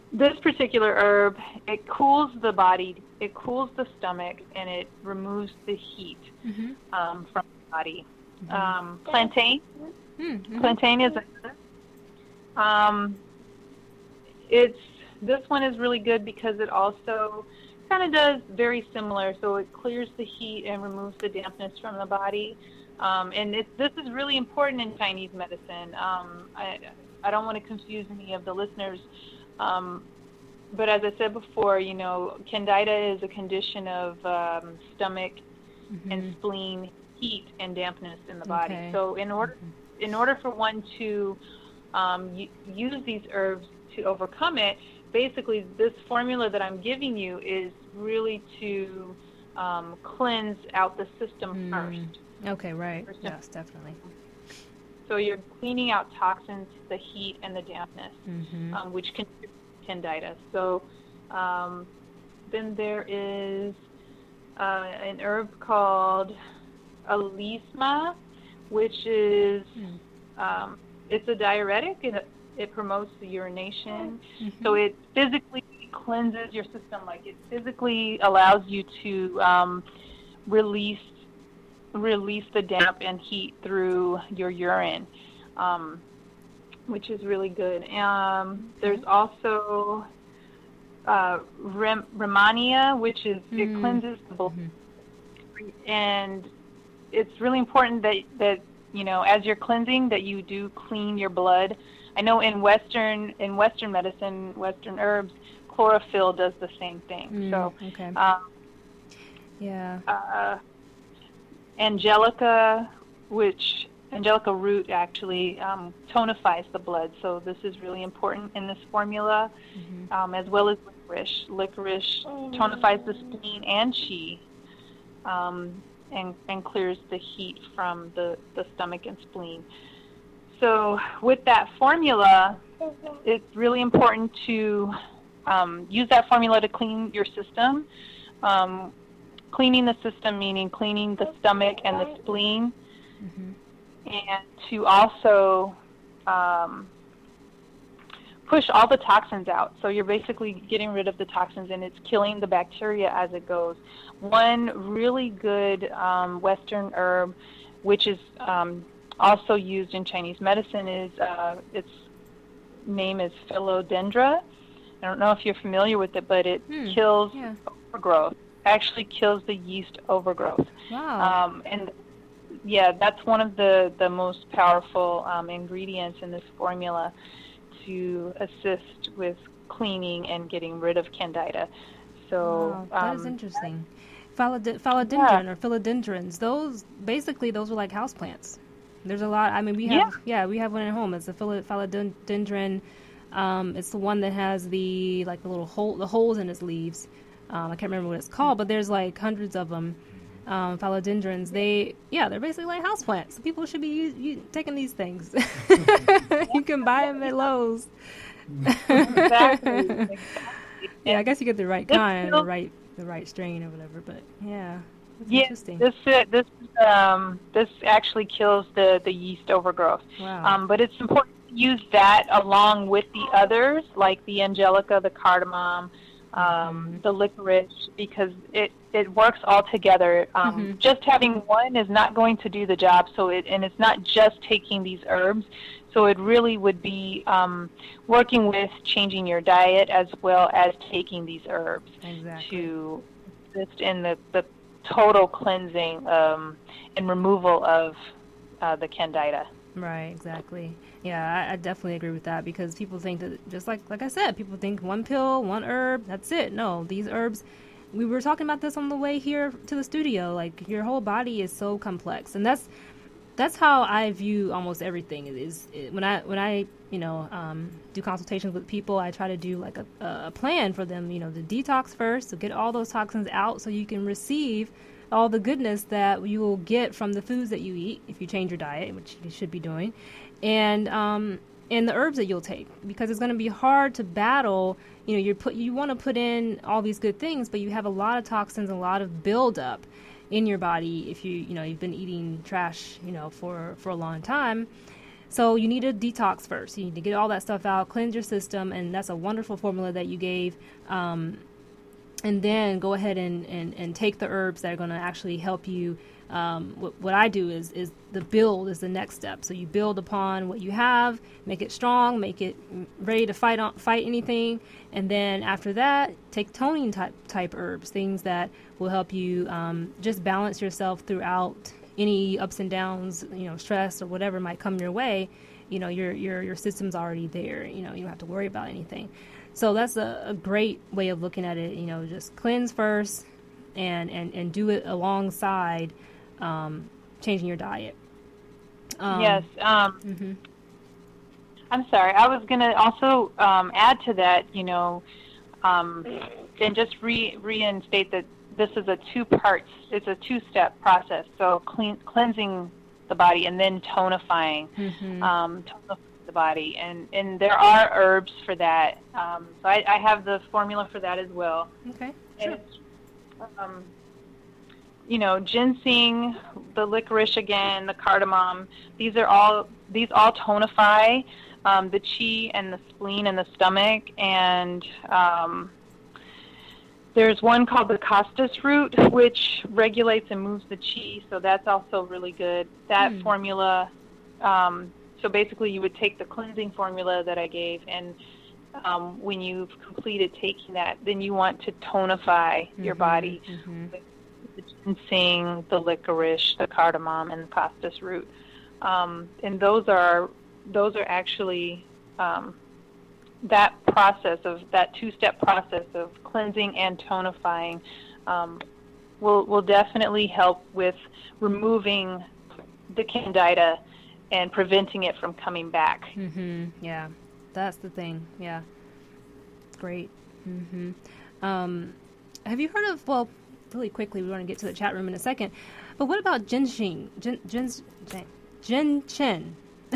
this particular herb, it cools the body, it cools the stomach, and it removes the heat Mm-hmm. um, from the body. Mm-hmm. Um, plantain, Mm-hmm. plantain is a, um, it's, this one is really good because it also kind of does very similar. So it clears the heat and removes the dampness from the body. Um, and it, this is really important in Chinese medicine. Um, I, I don't want to confuse any of the listeners. Um, but as I said before, you know, candida is a condition of um, stomach Mm-hmm. and spleen heat and dampness in the body. Okay. So in order, Mm-hmm. in order for one to um, y- use these herbs to overcome it, basically this formula that I'm giving you is really to um, cleanse out the system Mm. first. Okay, right. First. Yes, definitely. So you're cleaning out toxins, the heat, and the dampness, Mm-hmm. um, which contribute to candida. So um, then there is uh, an herb called alisma, which is Mm. um, it's a diuretic. It, it promotes the urination. Mm-hmm. So it physically cleanses your system. Like it physically allows you to um, release release the damp and heat through your urine, um, which is really good. Um, there's also uh, rem- Rehmannia, which is it Mm. cleanses the blood, Mm-hmm. and it's really important that that you know as you're cleansing that you do clean your blood. I know in Western in Western medicine, Western herbs, chlorophyll does the same thing. Mm, so, okay. um, Yeah. uh, angelica, which angelica root actually um, tonifies the blood. So this is really important in this formula, Mm-hmm. um, as well as licorice. Licorice tonifies the spleen and qi, um, and, and clears the heat from the, the stomach and spleen. So with that formula, it's really important to um, use that formula to clean your system. Um, cleaning the system meaning cleaning the stomach and the spleen, Mm-hmm. and to also um, push all the toxins out. So you're basically getting rid of the toxins, and it's killing the bacteria as it goes. One really good um, Western herb, which is um, also used in Chinese medicine, is uh, its name is Philodendra. I don't know if you're familiar with it, but it Hmm. kills Yeah. overgrowth. Actually kills the yeast overgrowth. Wow. Um, and yeah, that's one of the, the most powerful um, ingredients in this formula to assist with cleaning and getting rid of candida. So Wow, that is um, interesting. Philod- philodendron or philodendrons, those basically those are like houseplants. There's a lot. I mean, we have yeah, we have one at home. It's a philo- philodendron. Um, it's the one that has the like the little hole, the holes in its leaves. Um, I can't remember what it's called, but there's like hundreds of them. Um, philodendrons. They yeah, they're basically like houseplants. People should be u- u- taking these things. You can buy them at Lowe's. exactly. exactly. Yeah, I guess you get the right This kind, the feels- right the right strain or whatever. But yeah, it's Yeah, interesting. this uh, this um, this actually kills the, the yeast overgrowth. Wow. Um, but it's important to use that along with the others, like the angelica, the cardamom, um, Mhm. the licorice, because it, it works all together. Um, Mhm. Just having one is not going to do the job. So it and it's not just taking these herbs. So it really would be um, working with changing your diet as well as taking these herbs Exactly. to assist in the, the total cleansing um, and removal of uh, the candida. Right, exactly. Yeah, I, I definitely agree with that because people think that just like like I said, people think one pill, one herb, that's it. No, these herbs. We were talking about this on the way here to the studio. Like your whole body is so complex, and that's that's how I view almost everything. It is it, when I when I you know um, do consultations with people, I try to do like a, a plan for them. You know, to detox first, to get all those toxins out, so you can receive all the goodness that you will get from the foods that you eat if you change your diet, which you should be doing, and um, and the herbs that you'll take, because it's going to be hard to battle. You know, you put you want to put in all these good things, but you have a lot of toxins, a lot of buildup in your body if you you know you've been eating trash you know for for a long time. So you need to detox first. You need to get all that stuff out, cleanse your system, and that's a wonderful formula that you gave. Um, and then go ahead and, and, and take the herbs that are going to actually help you. Um, what, what I do is, is the build is the next step. So you build upon what you have, make it strong, make it ready to fight on, fight anything. And then after that, take toning type, type herbs, things that will help you um, just balance yourself throughout any ups and downs, you know, stress or whatever might come your way. You know, your, your, your system's already there. You know, you don't have to worry about anything. So that's a, a great way of looking at it. You know, just cleanse first and, and, and do it alongside Um, changing your diet. Um, yes. Um, mm-hmm. I'm sorry. I was going to also um, add to that, you know, um, and just re- reinstate that this is a two-part, it's a two-step process. So clean, cleansing the body and then tonifying, mm-hmm. um, tonifying the body. And, and there are herbs for that. Um, so I, I have the formula for that as well. Okay. And it's, um, you know, ginseng, the licorice again, the cardamom, these are all, these all tonify um, the chi and the spleen and the stomach. And um, there's one called the costus root, which regulates and moves the chi, so that's also really good. That mm. formula, um, so basically you would take the cleansing formula that I gave, and um, when you've completed taking that, then you want to tonify mm-hmm, your body. Mm-hmm. The ginseng, the licorice, the cardamom, and the costus root, um, and those are those are actually um, that process of that two-step process of cleansing and tonifying um, will will definitely help with removing the candida and preventing it from coming back. Mm-hmm. Yeah, that's the thing. Yeah, great. Mm-hmm. Um, have you heard of well? Really quickly, we want to get to the chat room in a second. But what about ginseng? Gin, gin, gin, ginseng.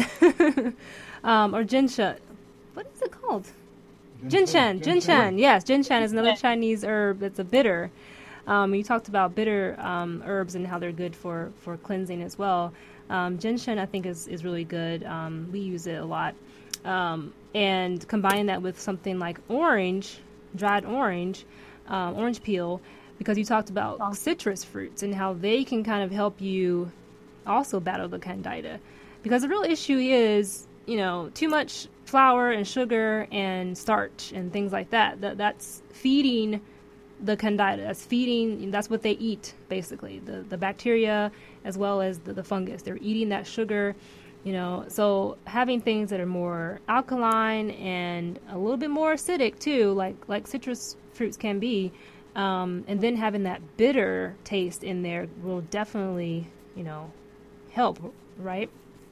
um, or ginseng. What is it called? Ginseng. Ginseng. Yes, ginseng is another Chinese herb that's a bitter. Um, you talked about bitter um, herbs and how they're good for, for cleansing as well. Um, ginseng, I think, is, is really good. Um, we use it a lot. Um, and combining that with something like orange, dried orange, um, orange peel, because you talked about oh. citrus fruits and how they can kind of help you also battle the candida. Because the real issue is, you know, too much flour and sugar and starch and things like that. that that's feeding the candida. That's feeding, that's what they eat, basically, the, the bacteria as well as the, the fungus. They're eating that sugar, you know. So having things that are more alkaline and a little bit more acidic, too, like, like citrus fruits can be, Um, and then having that bitter taste in there will definitely, you know, help, right?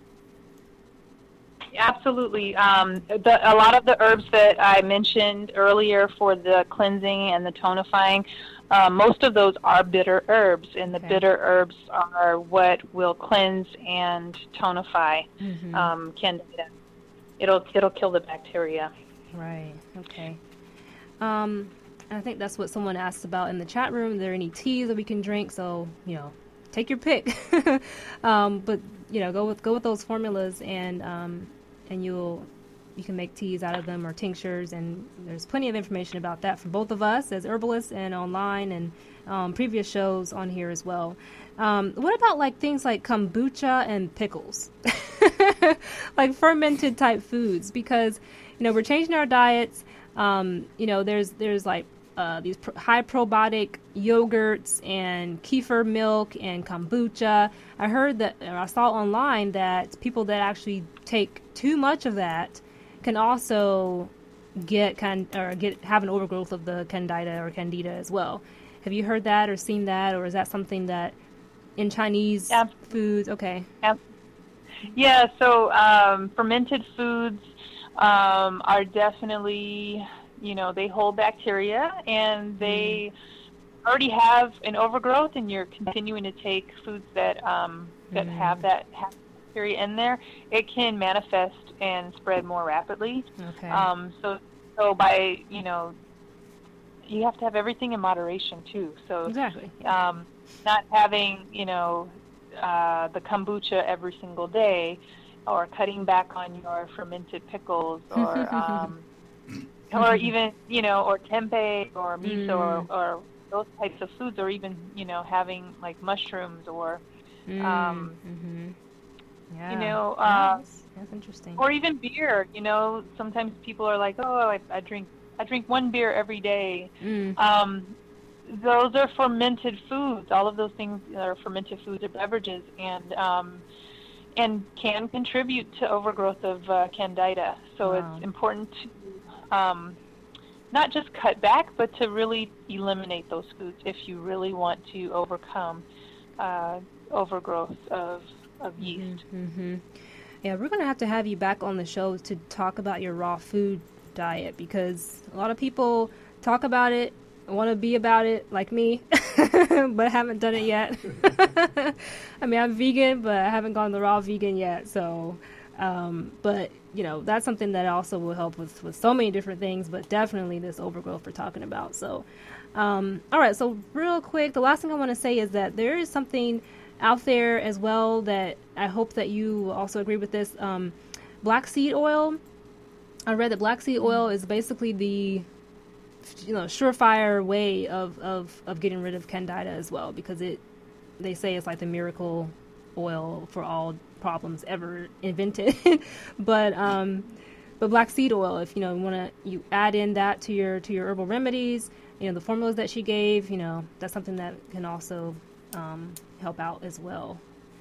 Absolutely. Um, the, a lot of the herbs that I mentioned earlier for the cleansing and the tonifying, uh, most of those are bitter herbs, and the okay. bitter herbs are what will cleanse and tonify mm-hmm. um, candida. It'll it'll kill the bacteria. Right. Okay. Um. I think that's what someone asked about in the chat room. Are there any teas that we can drink? So, you know, take your pick. um, but, you know, go with go with those formulas, and um, and you'll you can make teas out of them or tinctures. And there's plenty of information about that for both of us as herbalists and online, and um, previous shows on here as well. Um, what about like things like kombucha and pickles, like fermented type foods? Because, you know, we're changing our diets. Um, you know, there's there's like Uh, these pr- high probiotic yogurts and kefir milk and kombucha. I heard that, or I saw online that people that actually take too much of that can also get kind or get have an overgrowth of the candida or candida as well. Have you heard that or seen that, or is that something that in Chinese yeah. foods? Okay. Yeah. Yeah. So um, fermented foods um, are definitely, you know, they hold bacteria, and they mm. already have an overgrowth, and you're continuing to take foods that um, that mm. have that have bacteria in there, it can manifest and spread more rapidly. Okay. Um, so, so by, you know, you have to have everything in moderation too. So exactly. Um, not having, you know, uh, the kombucha every single day or cutting back on your fermented pickles, or um, or even, you know, or tempeh or miso, Mm. or, or those types of foods, or even, you know, having like mushrooms, or Mm. um, Mm-hmm. Yeah. you know, Yeah, uh, that's, that's interesting. or even beer. You know, sometimes people are like, oh, I, I drink I drink one beer every day. Mm. Um, those are fermented foods. All of those things are fermented foods or beverages, and um, and can contribute to overgrowth of uh, candida. So Wow. it's important to um, not just cut back, but to really eliminate those foods if you really want to overcome uh, overgrowth of of yeast. Mm-hmm. Yeah, we're gonna have to have you back on the show to talk about your raw food diet, because a lot of people talk about it, want to be about it, like me, but haven't done it yet. I mean, I'm vegan, but I haven't gone the raw vegan yet. So, um, but you know, that's something that also will help with with so many different things, but definitely this overgrowth we're talking about. So, um, all right. So, real quick, the last thing I want to say is that there is something out there as well that I hope that you also agree with this. Um, black seed oil. I read that black seed oil is basically the, you know, surefire way of, of, of getting rid of candida as well, because it, they say it's like the miracle oil for all problems ever invented. but um, but black seed oil, if you know you want to, you add in that to your to your herbal remedies, you know, the formulas that she gave, you know, that's something that can also um, help out as well.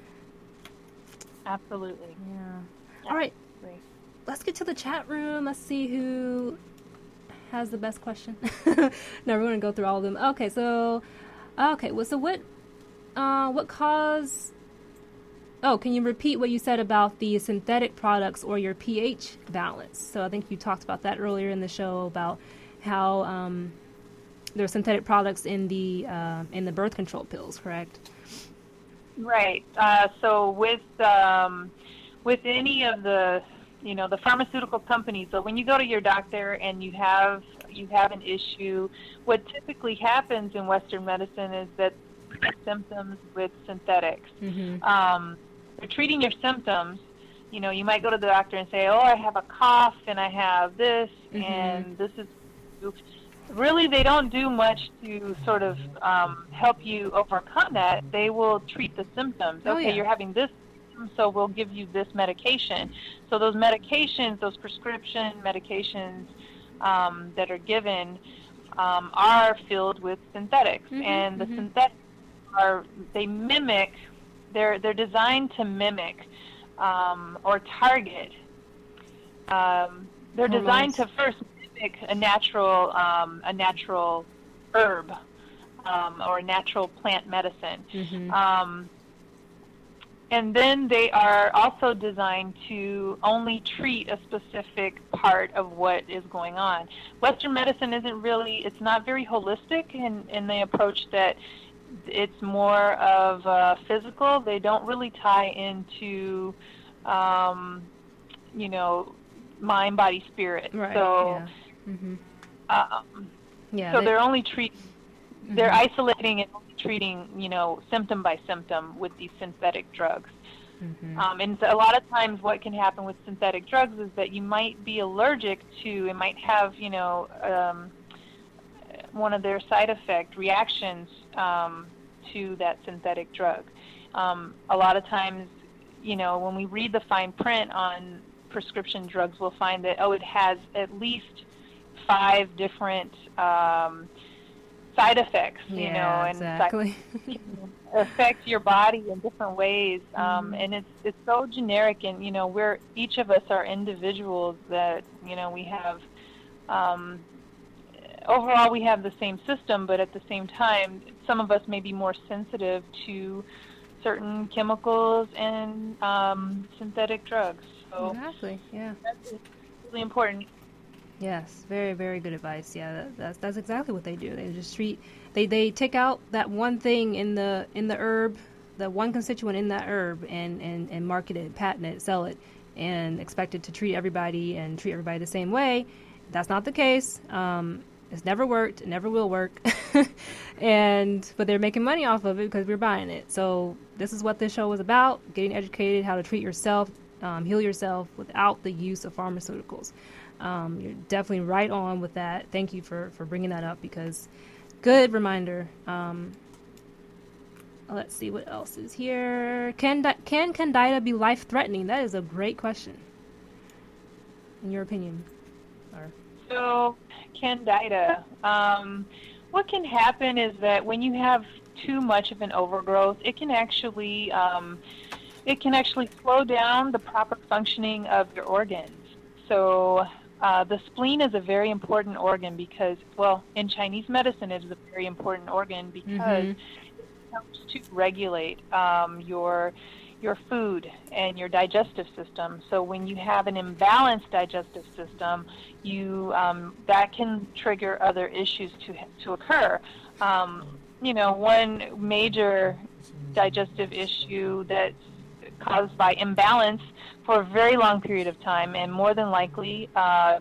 Absolutely. Yeah. All right. Great. Let's get to the chat room. Let's see who has the best question. No, we're going to go through all of them. Okay, so, okay, well, so what, uh, what cause, oh, can you repeat what you said about the synthetic products or your pH balance? So I think you talked about that earlier in the show about how um, there are synthetic products in the, uh, in the birth control pills, correct? Right. Uh, so with um, with any of the, you know, the pharmaceutical companies, so when you go to your doctor and you have you have an issue, what typically happens in Western medicine is that symptoms with synthetics. Mm-hmm. Um, they're treating your symptoms. You know, you might go to the doctor and say, oh, I have a cough and I have this, Mm-hmm. and this is. Really, they don't do much to sort of um, help you overcome that. They will treat the symptoms. Oh, okay, yeah. you're having this symptom, so we'll give you this medication. So those medications, those prescription medications um, that are given um, are filled with synthetics. Mm-hmm, and the mm-hmm. synthetics are, they mimic, they're, they're designed to mimic um, or target. Um, they're Hormones. designed to first a natural um, a natural herb um, or a natural plant medicine. Mm-hmm. Um, and then they are also designed to only treat a specific part of what is going on. Western medicine isn't really, it's not very holistic in, in the approach that it's more of uh, physical. They don't really tie into, um, you know, mind, body, spirit. Right. So, yeah. Mm-hmm. um, Yeah. so they- they're only treating, they're Mhm. isolating and only treating, you know, symptom by symptom with these synthetic drugs. Mhm. Um, and so a lot of times what can happen with synthetic drugs is that you might be allergic to, it might have, you know, um, one of their side effect reactions um, to that synthetic drug. Um, a lot of times, you know, when we read the fine print on prescription drugs, we'll find that, oh, it has at least five different um, side effects, you Yeah, know, and exactly. side- affect your body in different ways. Um, Mhm. and it's it's so generic, and, you know, we're, each of us are individuals that, you know, we have, um, overall we have the same system, but at the same time, some of us may be more sensitive to certain chemicals and um, synthetic drugs. So Exactly. Yeah. that's really important. Yes. Very, very good advice. Yeah. That, that's that's exactly what they do. They just treat. They they take out that one thing in the in the herb, the one constituent in that herb, and and and market it, patent it, sell it, and expect it to treat everybody and treat everybody the same way. That's not the case. Um, it's never worked. It never will work. And but they're making money off of it because we're buying it. So this is what this show was about: getting educated, how to treat yourself, um, heal yourself without the use of pharmaceuticals. Um, you're definitely right on with that. Thank you for, for bringing that up, because good reminder. Um, let's see what else is here. Can di- can Candida be life-threatening? That is a great question. In your opinion? Or... So, Candida. Um, what can happen is that when you have too much of an overgrowth, it can actually um, it can actually slow down the proper functioning of your organs. So. Uh, the spleen is a very important organ because, well, in Chinese medicine, it is a very important organ because mm-hmm. it helps to regulate um, your your food and your digestive system. So when you have an imbalanced digestive system, you um, that can trigger other issues to to occur. Um, you know, one major digestive issue that's caused by imbalance for a very long period of time, and more than likely uh,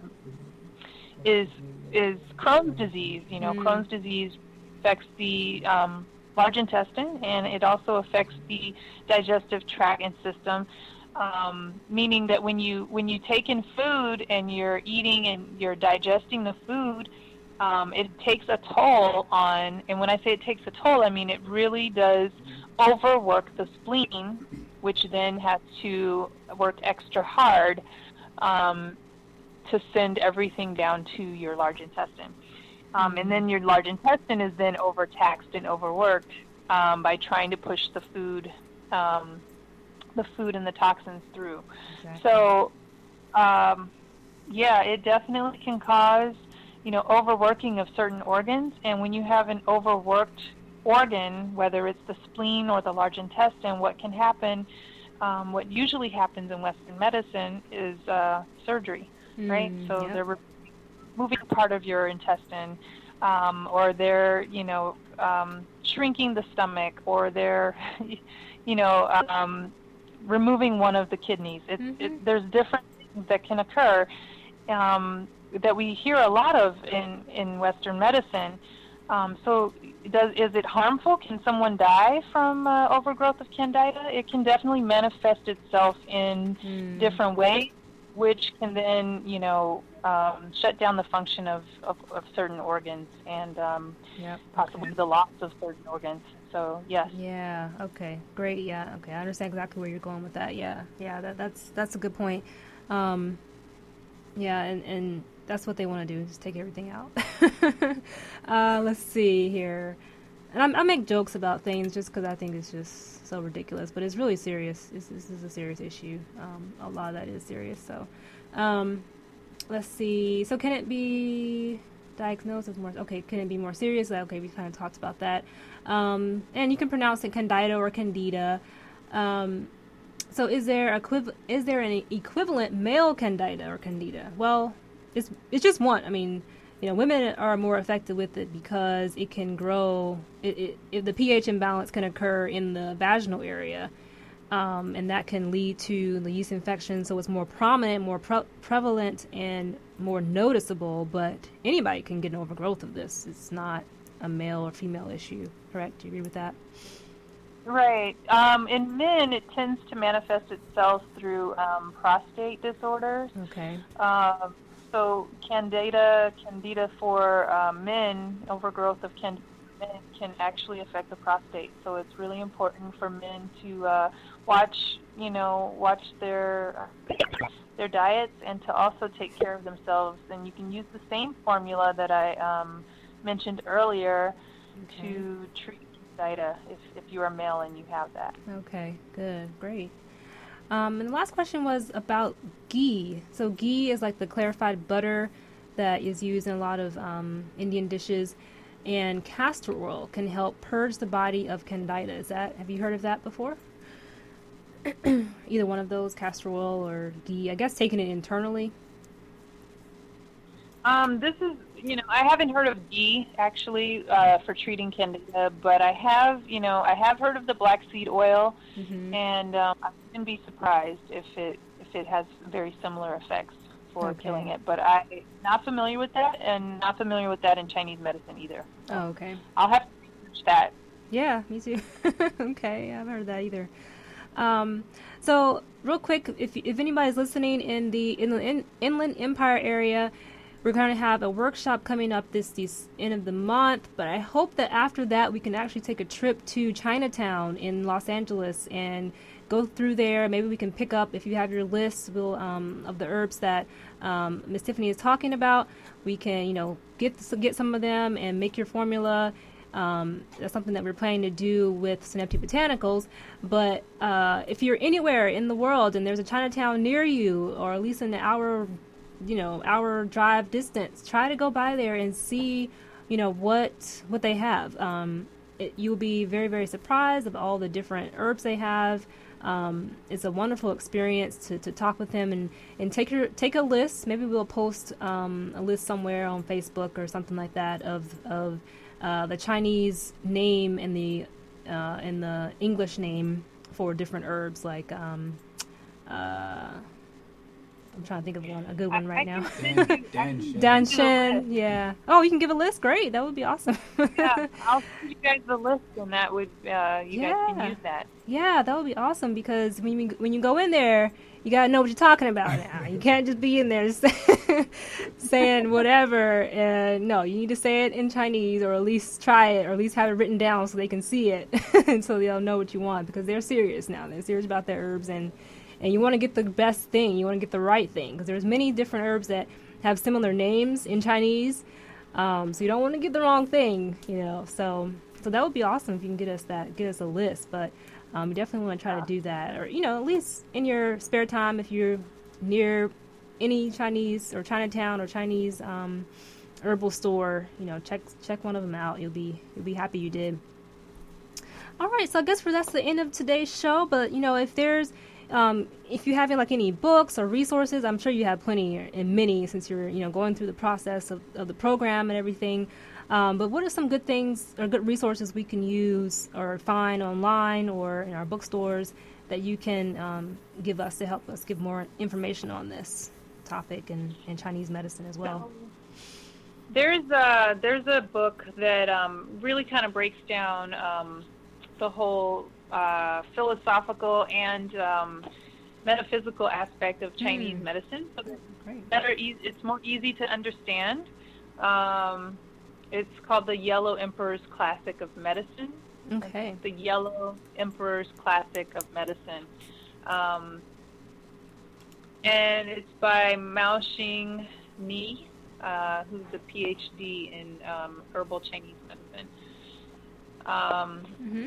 is is Crohn's disease. You know, mm. Crohn's disease affects the um, large intestine, and it also affects the digestive tract and system. Um, meaning that when you when you take in food and you're eating and you're digesting the food, um, it takes a toll on. And when I say it takes a toll, I mean it really does overwork the spleen, which then has to work extra hard um, to send everything down to your large intestine. Um, and then your large intestine is then overtaxed and overworked um, by trying to push the food, um, the food and the toxins through. Exactly. So, um, yeah, it definitely can cause, you know, overworking of certain organs. And when you have an overworked organ, whether it's the spleen or the large intestine, what can happen, um, what usually happens in Western medicine is uh, surgery, mm, right? So yep. they're removing part of your intestine, um, or they're, you know, um, shrinking the stomach, or they're, you know, um, removing one of the kidneys. It, mm-hmm. it, there's different things that can occur um, that we hear a lot of in, in Western medicine. Um, so does, is it harmful? Can someone die from uh, overgrowth of Candida? It can definitely manifest itself in mm. different ways, which can then, you know, um, shut down the function of, of, of certain organs and um, yep. possibly okay. the loss of certain organs. So, yes. Yeah, okay, great, yeah, okay, I understand exactly where you're going with that, yeah, yeah, that, that's that's a good point. Um, yeah, and, and that's what they want to do, just take everything out. uh, let's see here. And I'm, I make jokes about things just because I think it's just so ridiculous, but it's really serious. This, this is a serious issue. Um, a lot of that is serious. So, um, let's see. So, can it be diagnosed as more? Okay, can it be more serious? Okay, we kind of talked about that. Um, and you can pronounce it Candida or Candida. Um, so, is there equiv- Is there an equivalent male Candida or Candida? Well, it's it's just one. I mean, you know, women are more affected with it because it can grow. It, it, if the pH imbalance can occur in the vaginal area, um, and that can lead to the yeast infection. So it's more prominent, more pre- prevalent, and more noticeable. But anybody can get an overgrowth of this. It's not a male or female issue. Correct? Do you agree with that? Right. Um, in men, it tends to manifest itself through um, prostate disorders. Okay. Uh, So candida, candida for uh, men, overgrowth of candida for men can actually affect the prostate. So it's really important for men to uh, watch, you know, watch their their diets and to also take care of themselves. And you can use the same formula that I um, mentioned earlier okay. to treat candida if, if you are male and you have that. Okay, good, great. Um, and the last question was about ghee. So ghee is like the clarified butter that is used in a lot of um, Indian dishes, and castor oil can help purge the body of candida. Is that? Have you heard of that before? Either one of those, castor oil or ghee. I guess taking it internally. Um, this is, you know, I haven't heard of ghee actually uh, for treating candida, but I have, you know, I have heard of the black seed oil, mm-hmm. and um, I wouldn't be surprised if it if it has very similar effects for okay. killing it. But I'm not familiar with that, and not familiar with that in Chinese medicine either. So oh, okay. I'll have to research that. Yeah, me too. Okay, I haven't heard that either. Um, so real quick, if if anybody's listening in the Inland, in, Inland Empire area, we're going to have a workshop coming up this, this end of the month, but I hope that after that we can actually take a trip to Chinatown in Los Angeles and go through there. Maybe we can pick up, if you have your list we'll, um, of the herbs that um, Miss Tiffany is talking about, we can, you know, get get some of them and make your formula. Um, that's something that we're planning to do with Synapti Botanicals. But uh, if you're anywhere in the world and there's a Chinatown near you, or at least an hour, you know, hour drive distance, try to go by there and see, you know, what what they have. Um, it, you'll be very, very surprised of all the different herbs they have. Um, it's a wonderful experience to, to talk with them and, and take your take a list. Maybe we'll post um, a list somewhere on Facebook or something like that of of uh, the Chinese name and the uh, and the English name for different herbs. Like um, uh, I'm trying to think of one a good one right now. Dan, Dan Shen. Dan Shen, yeah. Oh, you can give a list. Great, that would be awesome. Yeah, I'll send you guys the list, and that would uh, you Yeah. guys can use that. Yeah, that would be awesome because when you when you go in there, you gotta know what you're talking about now. You can't just be in there just saying whatever. And no, you need to say it in Chinese, or at least try it, or at least have it written down so they can see it, and so they'll know what you want, because they're serious now. They're serious about their herbs, and and you want to get the best thing. You want to get the right thing, because there's many different herbs that have similar names in Chinese. Um, so you don't want to get the wrong thing, you know. So so that would be awesome if you can get us that, get us a list. But Um, you definitely want to try to do that, or, you know, at least in your spare time, if you're near any Chinese or Chinatown or Chinese um, herbal store, you know, check check one of them out. You'll be you'll be happy you did. All right, so I guess for that's the end of today's show. But you know, if there's um, if you have like any books or resources, I'm sure you have plenty and many since you're you know going through the process of, of the program and everything. Um, but what are some good things or good resources we can use or find online or in our bookstores that you can um, give us to help us give more information on this topic and, and Chinese medicine as well? There's a, there's a book that um, really kind of breaks down um, the whole uh, philosophical and um, metaphysical aspect of Chinese mm. medicine. So Great. Better, e- it's more easy to understand. Um, It's called the Yellow Emperor's Classic of Medicine. Okay. The Yellow Emperor's Classic of Medicine. Um, and it's by Mao Xing Ni, uh, who's a P H D in um, herbal Chinese medicine. Um, mm-hmm.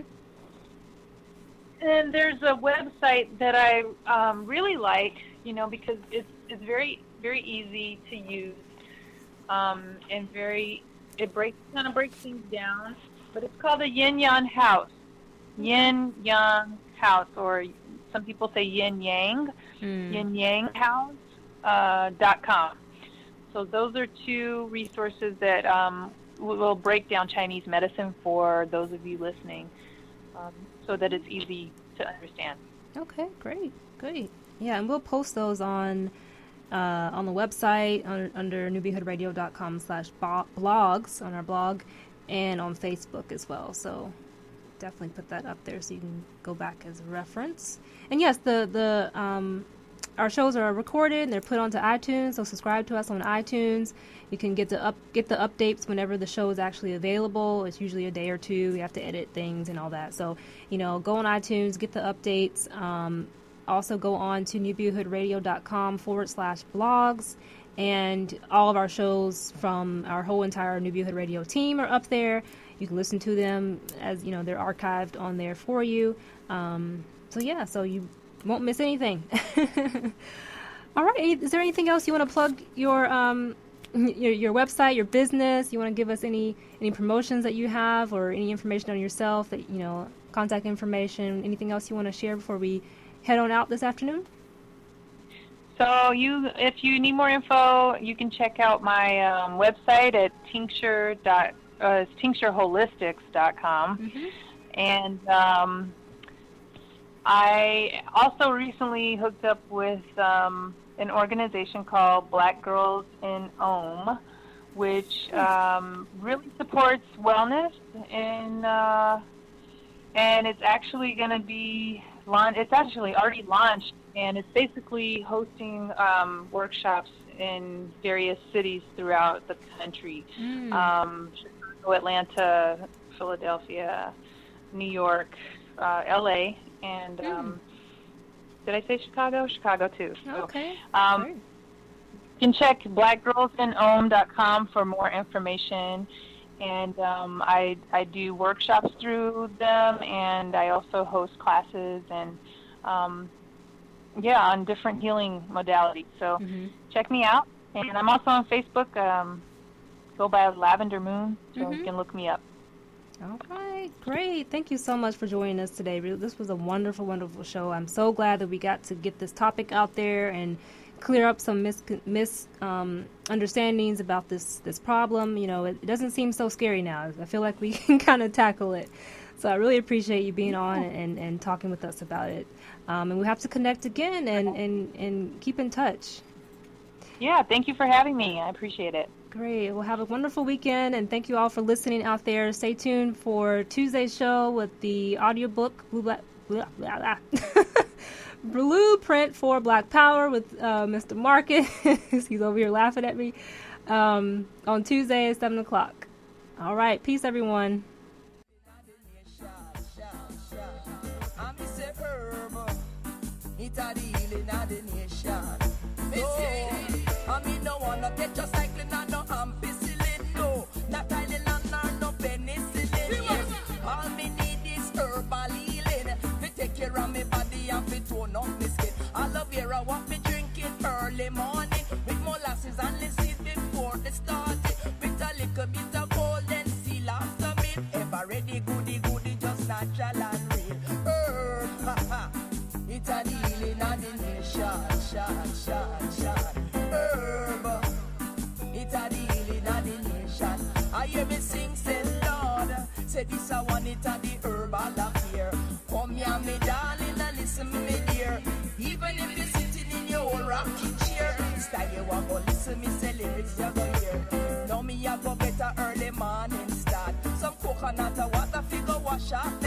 And there's a website that I um, really like, you know, because it's, it's very, very easy to use um, and very... It breaks kind of breaks things down, but it's called the Yin Yang House. Yin Yang House, or some people say Yin Yang. Mm. Yin Yang House uh, dot com. So those are two resources that um, will break down Chinese medicine for those of you listening, um, so that it's easy to understand. Okay, great, great. Yeah, and we'll post those on. Uh, on the website on, under newbiehood radio dot com slash blogs on our blog, and on Facebook as well. So definitely put that up there so you can go back as a reference. And yes, the the um, our shows are recorded and they're put onto iTunes. So subscribe to us on iTunes. You can get the up get the updates whenever the show is actually available. It's usually a day or two. You have to edit things and all that. So you know, go on iTunes, get the updates. Um, Also go on to newbiehood radio dot com forward slash blogs, and all of our shows from our whole entire Newbiehood Radio team are up there. You can listen to them as, you know, they're archived on there for you. Um, so yeah, so you won't miss anything. All right, is there anything else you want to plug your um, your, your website, your business? You want to give us any, any promotions that you have, or any information on yourself, that, you know, contact information, anything else you want to share before we head on out this afternoon? So you, if you need more info, you can check out my um, website at tincture dot uh, tincture holistics dot com. Mm-hmm. And um, I also recently hooked up with um, an organization called Black Girls in Om, which um, really supports wellness in uh, and it's actually going to be launch. It's actually already launched, and it's basically hosting um, workshops in various cities throughout the country. Mm. Um, Chicago, Atlanta, Philadelphia, New York, uh, L A, and Mm. um, did I say Chicago? Chicago too. So, Okay. um, Great. you can check black girls in ohm dot com for more information. And um, I, I do workshops through them, and I also host classes and, um, yeah, on different healing modalities. So Mm-hmm. check me out. And I'm also on Facebook. Um, go by Lavender Moon, so Mhm. you can look me up. All right, great. Thank you so much for joining us today. Really, this was a wonderful, wonderful show. I'm so glad that we got to get this topic out there and clear up some mis, mis um, understandings about this, this problem. You know, it, it doesn't seem so scary now. I feel like we can kind of tackle it. So I really appreciate you being on and, and talking with us about it. Um, and we have to connect again and, and, and keep in touch. Yeah, thank you for having me. I appreciate it. Great. Well, have a wonderful weekend, and thank you all for listening out there. Stay tuned for Tuesday's show with the audiobook Blue Black, blah, blah, blah. Blueprint for Black Power with uh, Mister Marcus. He's over here laughing at me. Um, on Tuesday at seven o'clock. All right. Peace, everyone. I mean, no one not get your cycling and no ampicillin, no. Not Tylenol or no penicillin. Yes. All me need is herbal healing. To take care of me body and to tone up me skin. Aloe vera what me drinking early morning. With molasses and linseed before they start it. With a little bit of golden seal after me. Ever ready, goody, goody, just natural and real. Herb, ha ha. It's a healing and the nation, shot, shot, shot. Herb, it's a healing and the nation. I hear me sing, say Lord, say this I want it and the herb all up here. Come here, me darling, and listen me dear. Even if you're sitting in your old rocking chair, style you want go listen me say lyrics you go hear. Now me I go get a early morning start. Some coconut water figure wash off